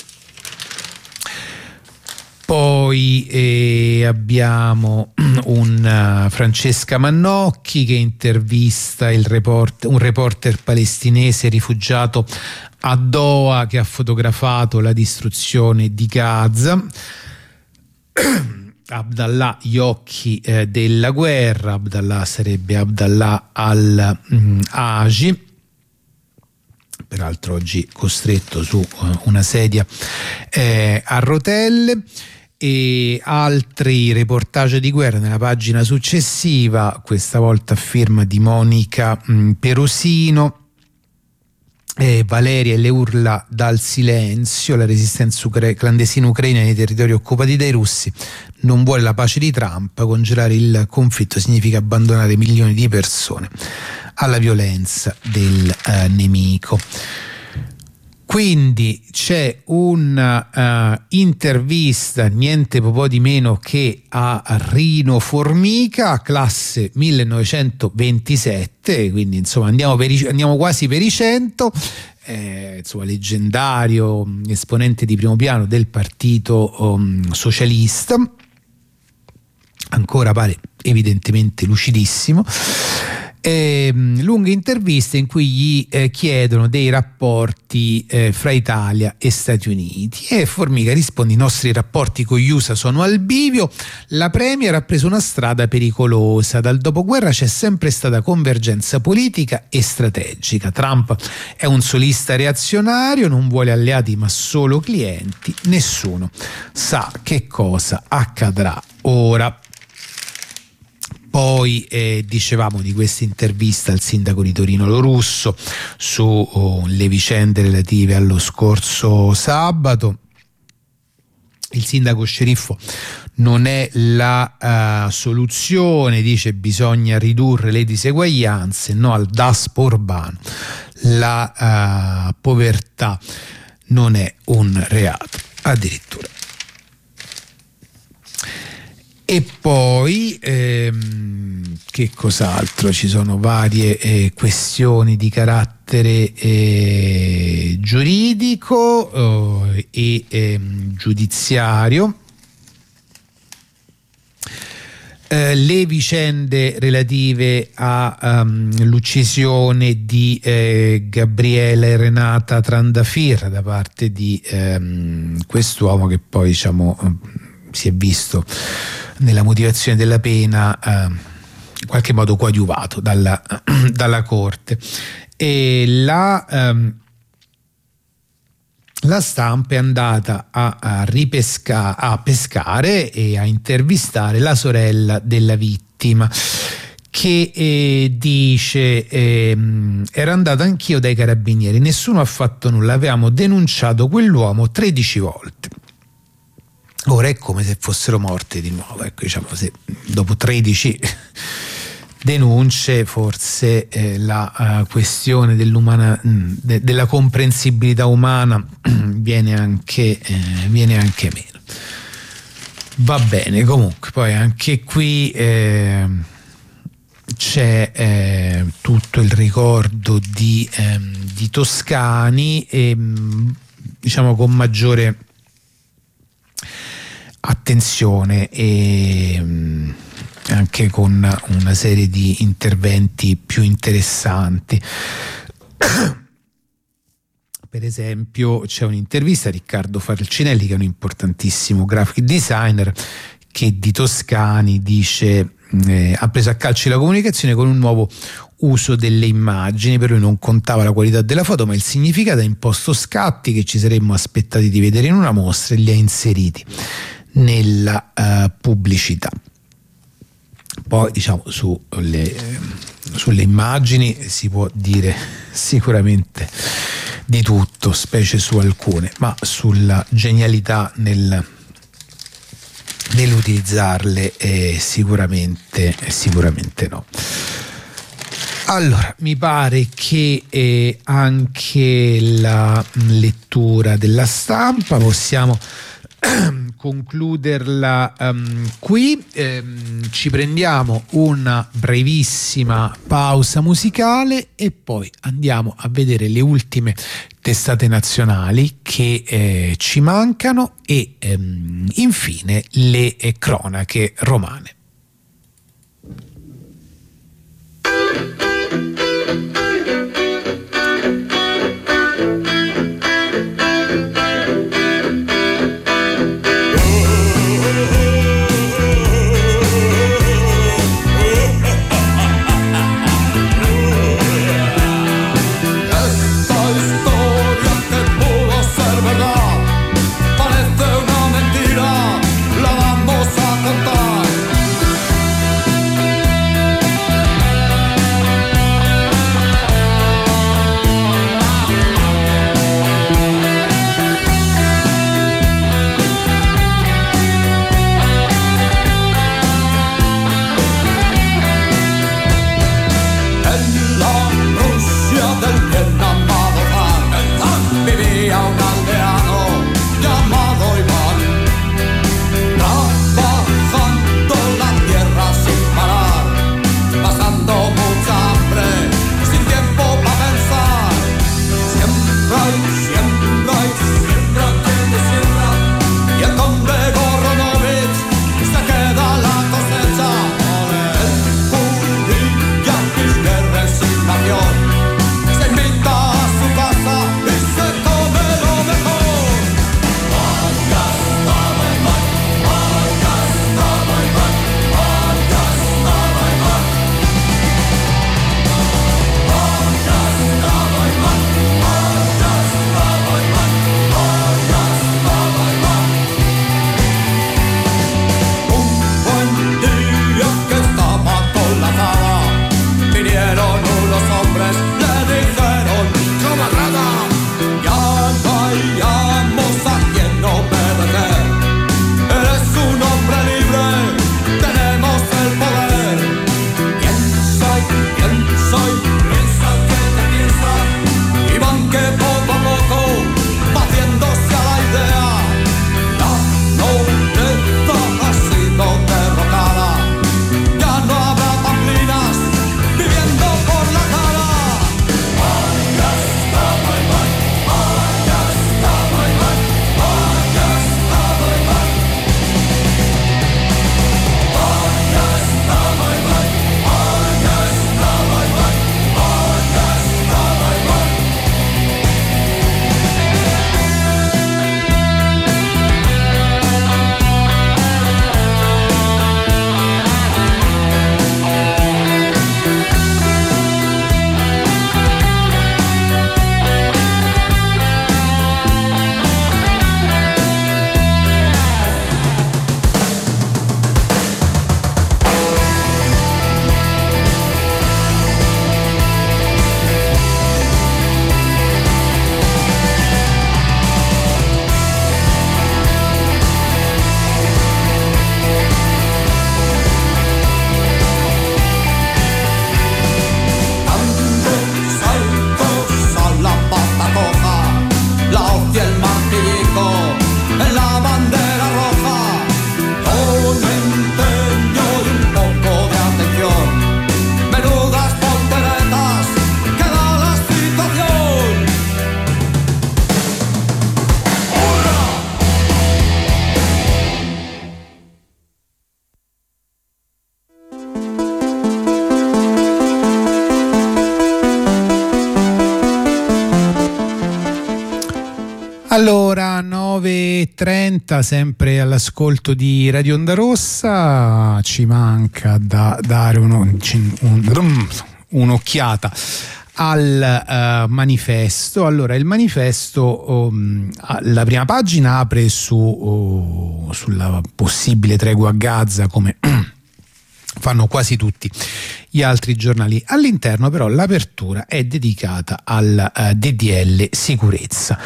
Poi eh, abbiamo un uh, Francesca Mannocchi che intervista il report, un reporter palestinese rifugiato a Doha che ha fotografato la distruzione di Gaza. Abdallah, gli occhi eh, della guerra. Abdallah sarebbe Abdallah al-Aji, peraltro oggi costretto su uh, una sedia eh, a rotelle. E altri reportage di guerra nella pagina successiva, questa volta a firma di Monica mh, Perosino. Eh, Valeria e le urla dal silenzio, la resistenza ucra- clandestina ucraina nei territori occupati dai russi non vuole la pace di Trump, congelare il conflitto significa abbandonare milioni di persone alla violenza del eh, nemico. Quindi c'è una uh, intervista niente po' di meno che a Rino Formica, classe millenovecentoventisette, quindi insomma andiamo, per i, andiamo quasi per i cento, eh, insomma leggendario esponente di primo piano del partito um, socialista, ancora pare evidentemente lucidissimo. Eh, lunghe interviste in cui gli eh, chiedono dei rapporti eh, fra Italia e Stati Uniti e Formica risponde: i nostri rapporti con gli U S A sono al bivio, la Premier ha preso una strada pericolosa, dal dopoguerra c'è sempre stata convergenza politica e strategica, Trump è un solista reazionario, non vuole alleati ma solo clienti, nessuno sa che cosa accadrà ora. Poi eh, dicevamo di questa intervista al sindaco di Torino Lo Russo sulle oh, vicende relative allo scorso sabato. Il sindaco sceriffo non è la uh, soluzione, dice bisogna ridurre le diseguaglianze, no al daspo urbano, la uh, povertà non è un reato, addirittura. E poi ehm, che cos'altro? Ci sono varie eh, questioni di carattere eh, giuridico eh, e eh, giudiziario. Eh, le vicende relative all'uccisione um, di eh, Gabriele e Renata Trandafirra da parte di ehm, quest'uomo che poi diciamo si è visto nella motivazione della pena eh, in qualche modo coadiuvato dalla, dalla Corte. E la, ehm, la stampa è andata a, a ripescare, a pescare e a intervistare la sorella della vittima, che eh, dice ehm, ero andato anch'io dai carabinieri, nessuno ha fatto nulla, avevamo denunciato quell'uomo tredici volte. Ora è come se fossero morti di nuovo, ecco, diciamo, se dopo tredici denunce forse eh, la uh, questione dell'umana, de, della comprensibilità umana viene anche, eh, viene anche meno. Va bene, comunque poi anche qui eh, c'è eh, tutto il ricordo di, eh, di Toscani, e diciamo con maggiore attenzione e anche con una serie di interventi più interessanti. Per esempio c'è un'intervista a Riccardo Falcinelli, che è un importantissimo graphic designer, che di Toscani dice eh, ha preso a calci la comunicazione con un nuovo uso delle immagini, per lui non contava la qualità della foto ma il significato, ha imposto scatti che ci saremmo aspettati di vedere in una mostra e li ha inseriti nella uh, pubblicità. Poi diciamo sulle, sulle immagini si può dire sicuramente di tutto, specie su alcune, ma sulla genialità nel, nell'utilizzarle eh, sicuramente, sicuramente no. Allora, mi pare che eh, anche la lettura della stampa possiamo concluderla um, qui. ehm, ci prendiamo una brevissima pausa musicale e poi andiamo a vedere le ultime testate nazionali che eh, ci mancano e ehm, infine le eh, cronache romane. Parece una mentira, la vamos a contar. Allora, nove e trenta, sempre all'ascolto di Radio Onda Rossa. Ci manca da dare uno, un, un'occhiata al uh, manifesto. Allora, il manifesto, um, la prima pagina apre su uh, sulla possibile tregua a Gaza, come fanno quasi tutti gli altri giornali. All'interno però l'apertura è dedicata al uh, D D L sicurezza.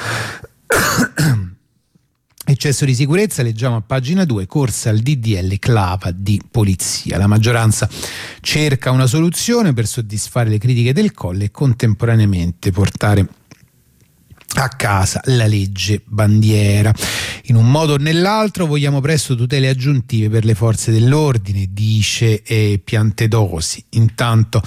Eccesso di sicurezza, leggiamo a pagina due, corsa al D D L clava di polizia. La maggioranza cerca una soluzione per soddisfare le critiche del Colle e contemporaneamente portare a casa la legge bandiera. In un modo o nell'altro vogliamo presto tutele aggiuntive per le forze dell'ordine, dice eh, Piantedosi. Intanto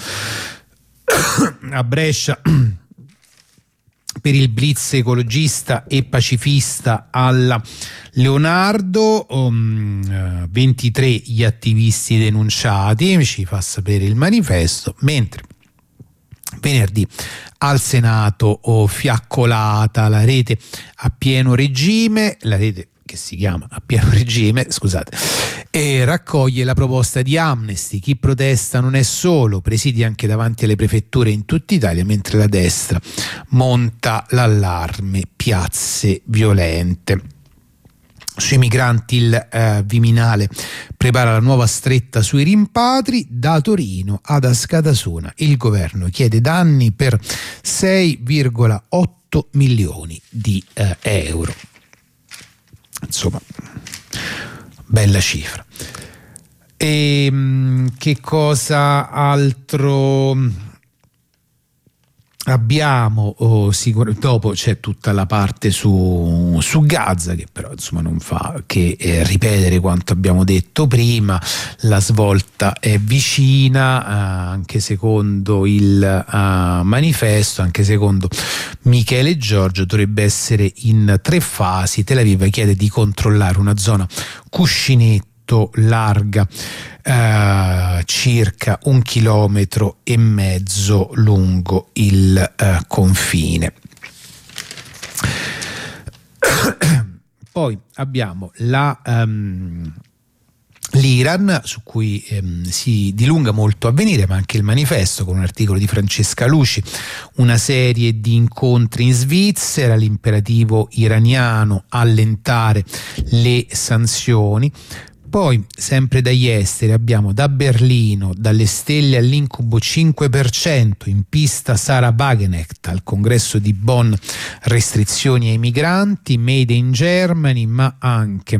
a Brescia per il blitz ecologista e pacifista alla Leonardo, um, ventitré gli attivisti denunciati, ci fa sapere il manifesto, mentre venerdì al Senato oh, fiaccolata la rete a pieno regime, la rete che si chiama a pieno regime, scusate, e raccoglie la proposta di Amnesty. Chi protesta non è solo, presidi anche davanti alle prefetture in tutta Italia, mentre la destra monta l'allarme, piazze violente. Sui migranti il eh, Viminale prepara la nuova stretta sui rimpatri. Da Torino ad Ascatasuna il governo chiede danni per sei virgola otto milioni di eh, euro. Insomma, bella cifra. E mh, che cosa altro abbiamo? Oh, sicur- dopo c'è tutta la parte su, su Gaza, che però insomma non fa che eh, ripetere quanto abbiamo detto prima. La svolta è vicina, eh, anche secondo il uh, manifesto, anche secondo Michele Giorgio dovrebbe essere in tre fasi. Tel Aviv chiede di controllare una zona cuscinetto larga Uh, circa un chilometro e mezzo lungo il uh, confine. Poi abbiamo la um, l'Iran, su cui ehm, si dilunga molto Avvenire, ma anche il manifesto, con un articolo di Francesca Luci, una serie di incontri in Svizzera, l'imperativo iraniano allentare le sanzioni. Poi, sempre dagli esteri, abbiamo da Berlino, dalle stelle all'incubo cinque per cento, in pista Sarah Wagenknecht al congresso di Bonn, restrizioni ai migranti, Made in Germany, ma anche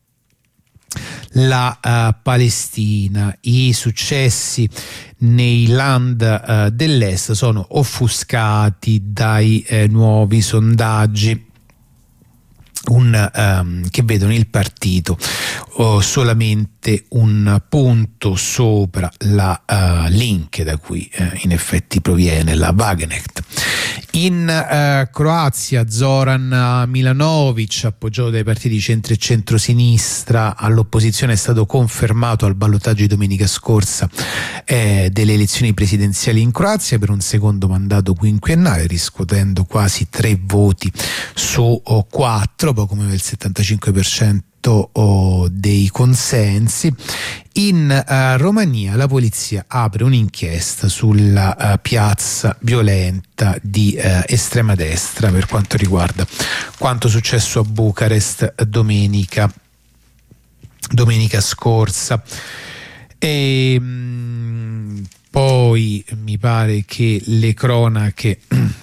la uh, Palestina. I successi nei land uh, dell'est sono offuscati dai uh, nuovi sondaggi Un, um, che vedono il partito oh, solamente un punto sopra la uh, Link, da cui uh, in effetti proviene la Wagenknecht. In uh, Croazia Zoran Milanovic, appoggiato dai partiti di centro e centrosinistra all'opposizione, è stato confermato al ballottaggio di domenica scorsa eh, delle elezioni presidenziali in Croazia per un secondo mandato quinquennale, riscuotendo quasi tre voti su oh, quattro, poco meno del settantacinque per cento oh, dei consensi. In uh, Romania la polizia apre un'inchiesta sulla uh, piazza violenta di uh, estrema destra per quanto riguarda quanto successo a Bucarest domenica, domenica scorsa. E mh, poi mi pare che le cronache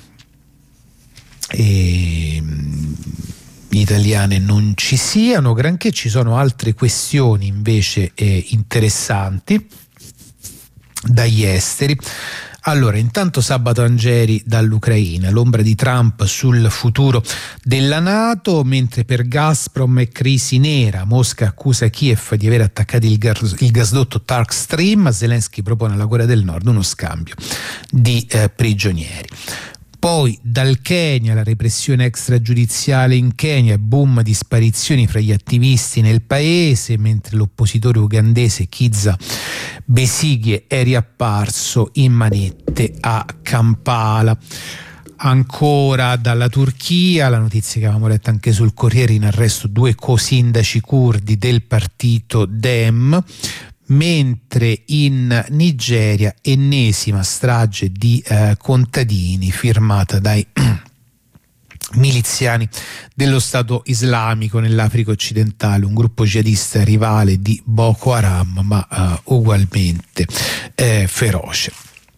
e, mh, italiane non ci siano granché. Ci sono altre questioni invece eh, interessanti dagli esteri. Allora, intanto sabato Angeri dall'Ucraina, l'ombra di Trump sul futuro della NATO, mentre per Gazprom è crisi nera. Mosca accusa Kiev di aver attaccato il, gas, il gasdotto Turk Stream. Zelensky propone alla Corea del Nord uno scambio di eh, prigionieri. Poi dal Kenya, la repressione extragiudiziale in Kenya, boom di sparizioni fra gli attivisti nel paese, mentre l'oppositore ugandese Kizza Besigye è riapparso in manette a Kampala. Ancora dalla Turchia, la notizia che avevamo letto anche sul Corriere: in arresto due co-sindaci curdi del partito Dem. Mentre in Nigeria, ennesima strage di eh, contadini firmata dai miliziani dello Stato Islamico nell'Africa occidentale, un gruppo jihadista rivale di Boko Haram, ma eh, ugualmente eh, feroce.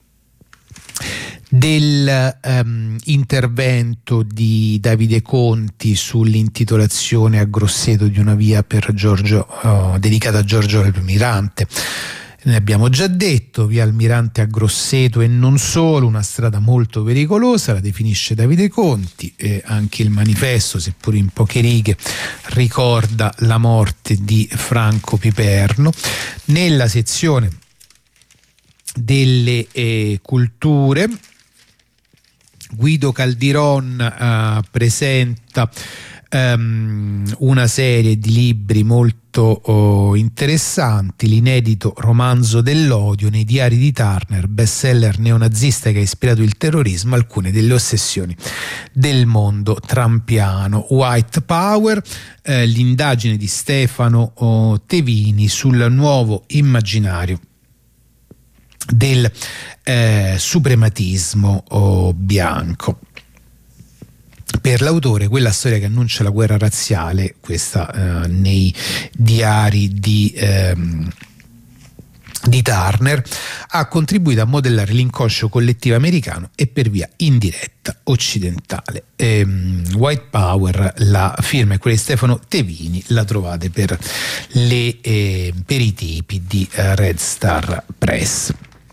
Del um, intervento di Davide Conti sull'intitolazione a Grosseto di una via per Giorgio, uh, dedicata a Giorgio Almirante. Ne abbiamo già detto: via Almirante a Grosseto e non solo, una strada molto pericolosa, la definisce Davide Conti, e anche il manifesto, seppur in poche righe, ricorda la morte di Franco Piperno. Nella sezione delle eh, culture, Guido Caldiron uh, presenta um, una serie di libri molto uh, interessanti: l'inedito romanzo dell'odio, nei diari di Turner, bestseller neonazista che ha ispirato il terrorismo, alcune delle ossessioni del mondo trampiano. White Power, uh, l'indagine di Stefano uh, Tevini sul nuovo immaginario del eh, suprematismo oh, bianco. Per l'autore, quella storia che annuncia la guerra razziale, questa eh, nei diari di, ehm, di Turner, ha contribuito a modellare l'inconscio collettivo americano e per via indiretta occidentale. Ehm, White Power, la firma è quella di Stefano Tevini, la trovate per, le, eh, per i tipi di eh, Red Star Press.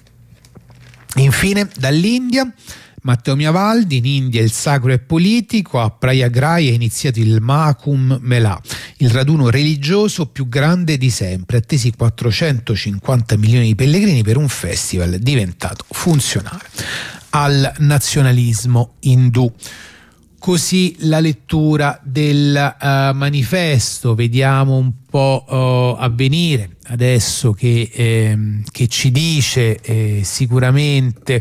Infine dall'India, Matteo Miavaldi: in India il sacro è politico, a Prayagraj è iniziato il Makum Mela, il raduno religioso più grande di sempre, attesi quattrocentocinquanta milioni di pellegrini per un festival diventato funzionale al nazionalismo indù. Così la lettura del uh, manifesto. Vediamo un po' uh, Avvenire adesso che, eh, che ci dice eh, sicuramente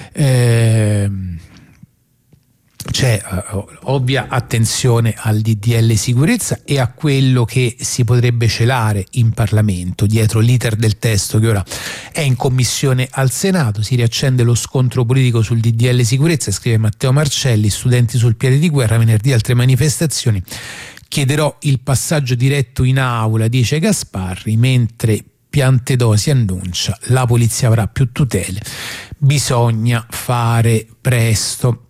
eh, c'è uh, ovvia attenzione al D D L sicurezza e a quello che si potrebbe celare in Parlamento dietro l'iter del testo che ora è in commissione al Senato. Si riaccende lo scontro politico sul D D L sicurezza, scrive Matteo Marcelli: studenti sul piede di guerra, venerdì altre manifestazioni, chiederò il passaggio diretto in aula, dice Gasparri, mentre Piantedosi annuncia la polizia avrà più tutele, bisogna fare presto.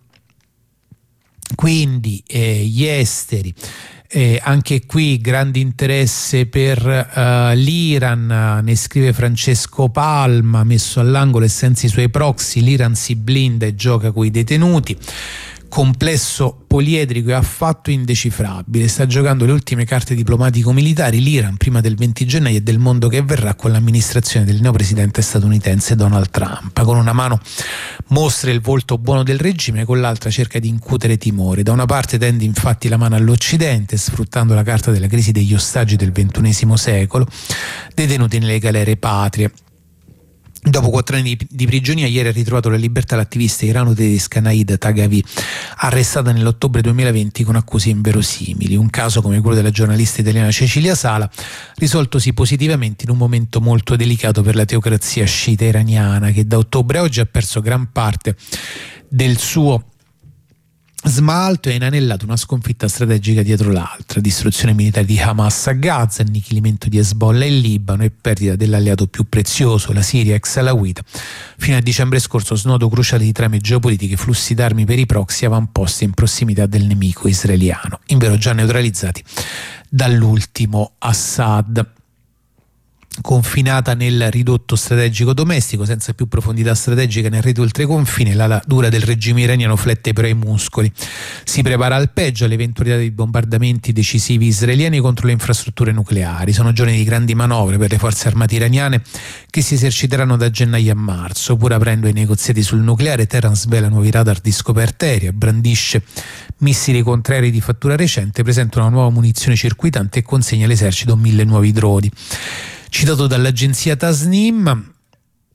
Quindi eh, gli esteri, eh, anche qui grande interesse per uh, l'Iran, ne scrive Francesco Palma: messo all'angolo e senza i suoi proxy l'Iran si blinda e gioca coi detenuti. Complesso poliedrico e affatto indecifrabile, sta giocando le ultime carte diplomatico-militari l'Iran prima del venti gennaio e del mondo che verrà con l'amministrazione del neopresidente statunitense Donald Trump. Con una mano mostra il volto buono del regime, con l'altra cerca di incutere timore. Da una parte tende infatti la mano all'Occidente, sfruttando la carta della crisi degli ostaggi del ventunesimo secolo, detenuti nelle galere patrie. Dopo quattro anni di, di prigionia, ieri ha ritrovato la libertà l'attivista irano-tedesca Naida Tagavi, arrestata nell'ottobre duemilaventi con accuse inverosimili. Un caso come quello della giornalista italiana Cecilia Sala, risoltosi positivamente in un momento molto delicato per la teocrazia sciita iraniana, che da ottobre a oggi ha perso gran parte del suo smalto e ha inanellato una sconfitta strategica dietro l'altra: distruzione militare di Hamas a Gaza, annichilimento di Hezbollah in Libano e perdita dell'alleato più prezioso, la Siria ex alawita. Fino a dicembre scorso snodo cruciale di trame geopolitiche, flussi d'armi per i proxy, avamposti in prossimità del nemico israeliano, invero già neutralizzati dall'ultimo Assad. Confinata nel ridotto strategico domestico, senza più profondità strategica nel rete oltreconfine, l'ala dura del regime iraniano flette però i muscoli. Si prepara al peggio, all'eventualità di bombardamenti decisivi israeliani contro le infrastrutture nucleari. Sono giorni di grandi manovre per le forze armate iraniane che si eserciteranno da gennaio a marzo. Pur aprendo i negoziati sul nucleare, Teheran svela nuovi radar di scoperta aerea, brandisce missili contraeri di fattura recente, presenta una nuova munizione circuitante e consegna all'esercito mille nuovi droni. Citato dall'agenzia Tasnim,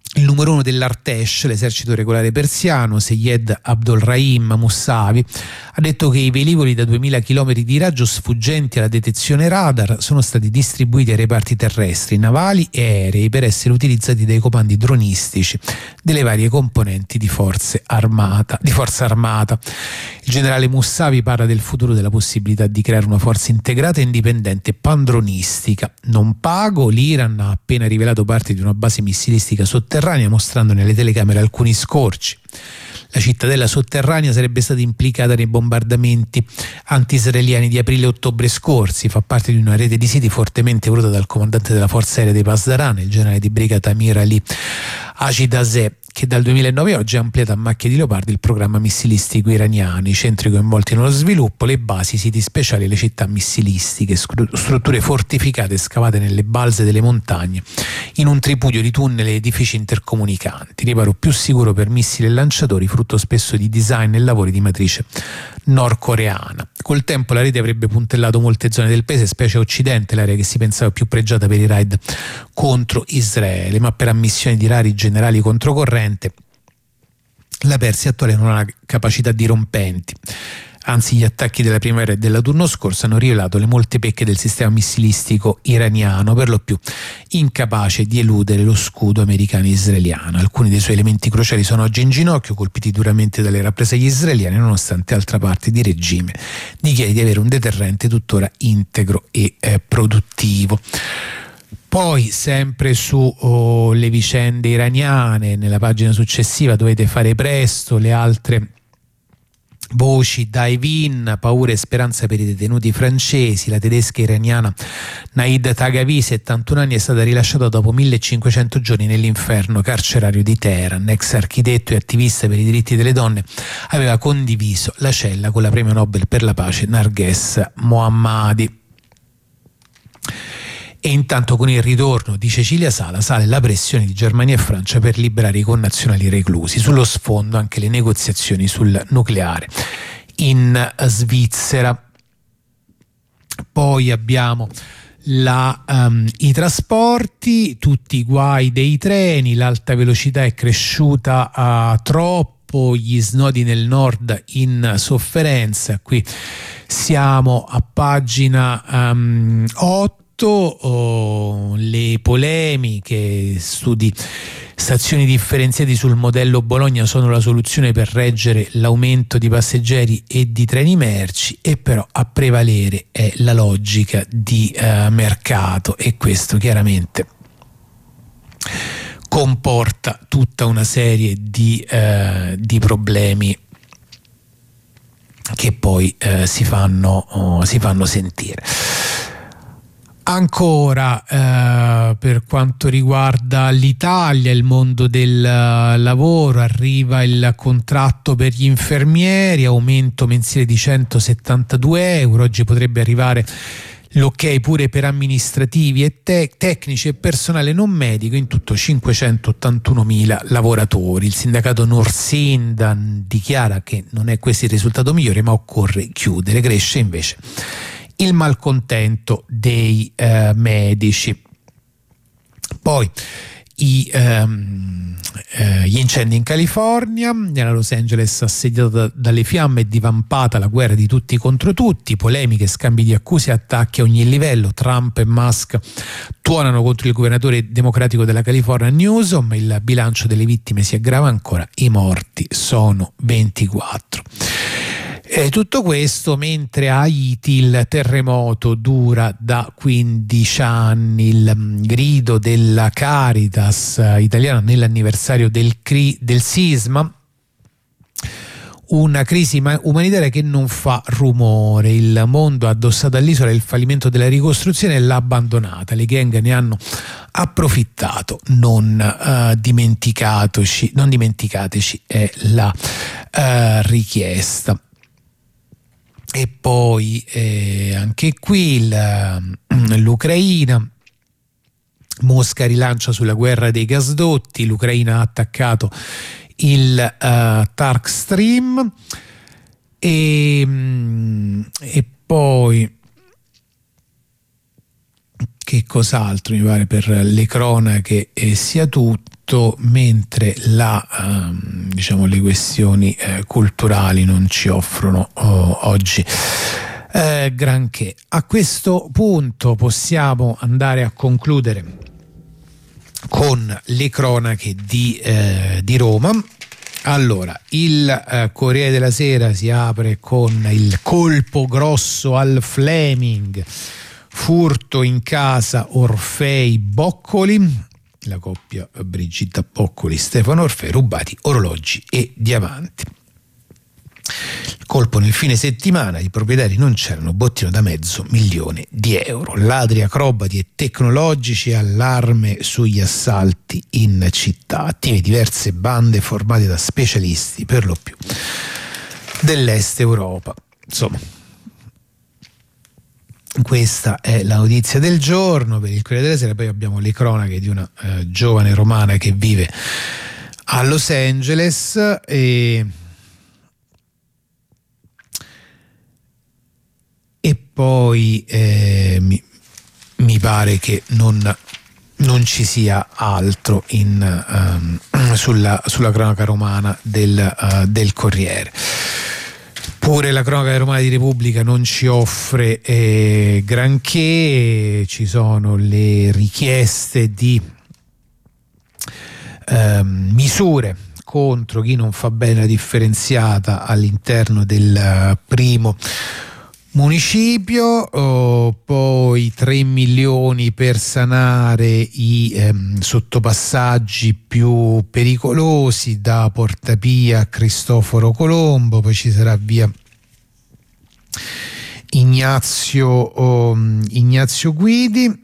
Il numero uno dell'Artesh, l'esercito regolare persiano, Seyed Abdolrahim Musavi, ha detto che i velivoli da duemila chilometri di raggio sfuggenti alla detezione radar sono stati distribuiti ai reparti terrestri, navali e aerei per essere utilizzati dai comandi dronistici delle varie componenti di, forze armata, di forza armata. Il generale Musavi parla del futuro della possibilità di creare una forza integrata e indipendente pandronistica. Non pago, l'Iran ha appena rivelato parte di una base missilistica sotterranea, mostrando nelle telecamere alcuni scorci. La cittadella sotterranea sarebbe stata implicata nei bombardamenti anti-israeliani di aprile e ottobre scorsi. Fa parte di una rete di siti fortemente voluta dal comandante della forza aerea dei Pasdaran, il generale di brigata Amir Ali Acidazeh, che dal duemilanove oggi ha ampliato a macchie di leopardo il programma missilistico iraniano. I centri coinvolti nello sviluppo, le basi, i siti speciali e le città missilistiche, strutture fortificate scavate nelle balze delle montagne, in un tripudio di tunnel e edifici intercomunicanti, riparo più sicuro per missili e lanciatori, frutto spesso di design e lavori di matrice nordcoreana. Col tempo la rete avrebbe puntellato molte zone del paese, specie a occidente, l'area che si pensava più pregiata per i raid contro Israele, ma per ammissioni di rari generali controcorrente la Persia attuale non ha capacità dirompenti. Anzi, gli attacchi della primavera e dell'autunno scorso hanno rivelato le molte pecche del sistema missilistico iraniano, per lo più incapace di eludere lo scudo americano-israeliano. Alcuni dei suoi elementi cruciali sono oggi in ginocchio, colpiti duramente dalle rappresaglie israeliane, nonostante altra parte di regime dichiari di avere un deterrente tuttora integro e eh, produttivo. Poi, sempre su oh, le vicende iraniane, nella pagina successiva dovete fare presto le altre voci. Dive-in, paura e speranza per i detenuti francesi. La tedesca iraniana Naid Tagavi, settantuno anni, è stata rilasciata dopo millecinquecento giorni nell'inferno carcerario di Teheran. Ex architetto e attivista per i diritti delle donne, aveva condiviso la cella con la premio Nobel per la pace Narges Mohammadi. E intanto, con il ritorno di Cecilia Sala, sale la pressione di Germania e Francia per liberare i connazionali reclusi. Sullo sfondo anche le negoziazioni sul nucleare in Svizzera. Poi abbiamo la, um, i trasporti, tutti i guai dei treni, l'alta velocità è cresciuta a troppo, gli snodi nel nord in sofferenza. Qui siamo a pagina um, otto. Oh, le polemiche, studi, stazioni differenziati sul modello Bologna sono la soluzione per reggere l'aumento di passeggeri e di treni merci, e però a prevalere è la logica di eh, mercato, e questo chiaramente comporta tutta una serie di, eh, di problemi che poi eh, si fanno, oh, si fanno sentire. Ancora eh, per quanto riguarda l'Italia, il mondo del uh, lavoro, arriva il contratto per gli infermieri, aumento mensile di centosettantadue euro, oggi potrebbe arrivare l'ok pure per amministrativi e te- tecnici e personale non medico, in tutto cinquecentottantunomila lavoratori. Il sindacato Norsindan dichiara che non è questo il risultato migliore, ma occorre chiudere. Cresce invece il malcontento dei eh, medici. Poi i, ehm, eh, gli incendi in California, nella Los Angeles assediata da, dalle fiamme e divampata la guerra di tutti contro tutti, polemiche, scambi di accuse e attacchi a ogni livello. Trump e Musk tuonano contro il governatore democratico della California Newsom, il bilancio delle vittime si aggrava ancora, i morti sono ventiquattro. E tutto questo mentre a Haiti il terremoto dura da quindici anni. Il grido della Caritas italiana nell'anniversario del, cri- del sisma, una crisi umanitaria che non fa rumore. Il mondo ha addossato all'isola il fallimento della ricostruzione e l'ha abbandonata. Le gang ne hanno approfittato. Non uh, dimenticateci, non dimenticateci è la uh, richiesta. E poi eh, anche qui il, l'Ucraina, Mosca rilancia sulla guerra dei gasdotti, l'Ucraina ha attaccato il uh, Turk Stream e, e poi che cos'altro mi pare per le cronache eh, sia tutto. tutto, mentre la, ehm, diciamo, le questioni eh, culturali non ci offrono oh, oggi eh, granché. A questo punto possiamo andare a concludere con le cronache di, eh, di Roma. Allora, il eh, Corriere della Sera si apre con il colpo grosso al Fleming, furto in casa Orfei Boccoli, la coppia Brigitta Boccoli Stefano Orfei, rubati orologi e diamanti. Il colpo nel fine settimana, i proprietari non c'erano, bottino da mezzo milione di euro. Ladri acrobati e tecnologici, allarme sugli assalti in città, attive diverse bande formate da specialisti per lo più dell'est Europa. Insomma, questa è la notizia del giorno per il Corriere della Sera. Poi abbiamo le cronache di una eh, giovane romana che vive a Los Angeles e e poi eh, mi, mi pare che non, non ci sia altro in, um, sulla, sulla cronaca romana del, uh, del Corriere. Pure la cronaca romana di Repubblica non ci offre eh, granché, ci sono le richieste di eh, misure contro chi non fa bene la differenziata all'interno del primo municipio, oh, poi tre milioni per sanare i ehm, sottopassaggi più pericolosi da Portapia a Cristoforo Colombo, poi ci sarà via Ignazio, oh, Ignazio Guidi.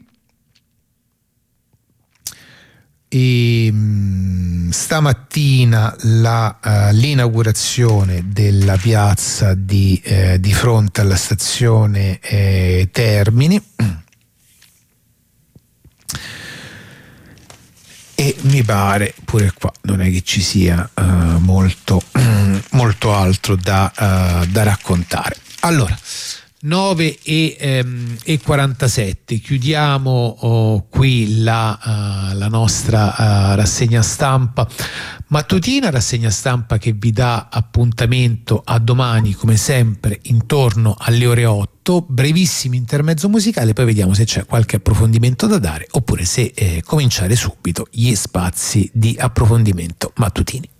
E mh, stamattina la, uh, l'inaugurazione della piazza di, eh, di fronte alla stazione eh, Termini, e mi pare pure qua non è che ci sia uh, molto, molto altro da, uh, da raccontare. Allora, nove e quarantasette, chiudiamo oh, qui la, uh, la nostra uh, rassegna stampa mattutina, rassegna stampa che vi dà appuntamento a domani come sempre intorno alle ore otto, brevissimo intermezzo musicale, poi vediamo se c'è qualche approfondimento da dare oppure se eh, cominciare subito gli spazi di approfondimento mattutini.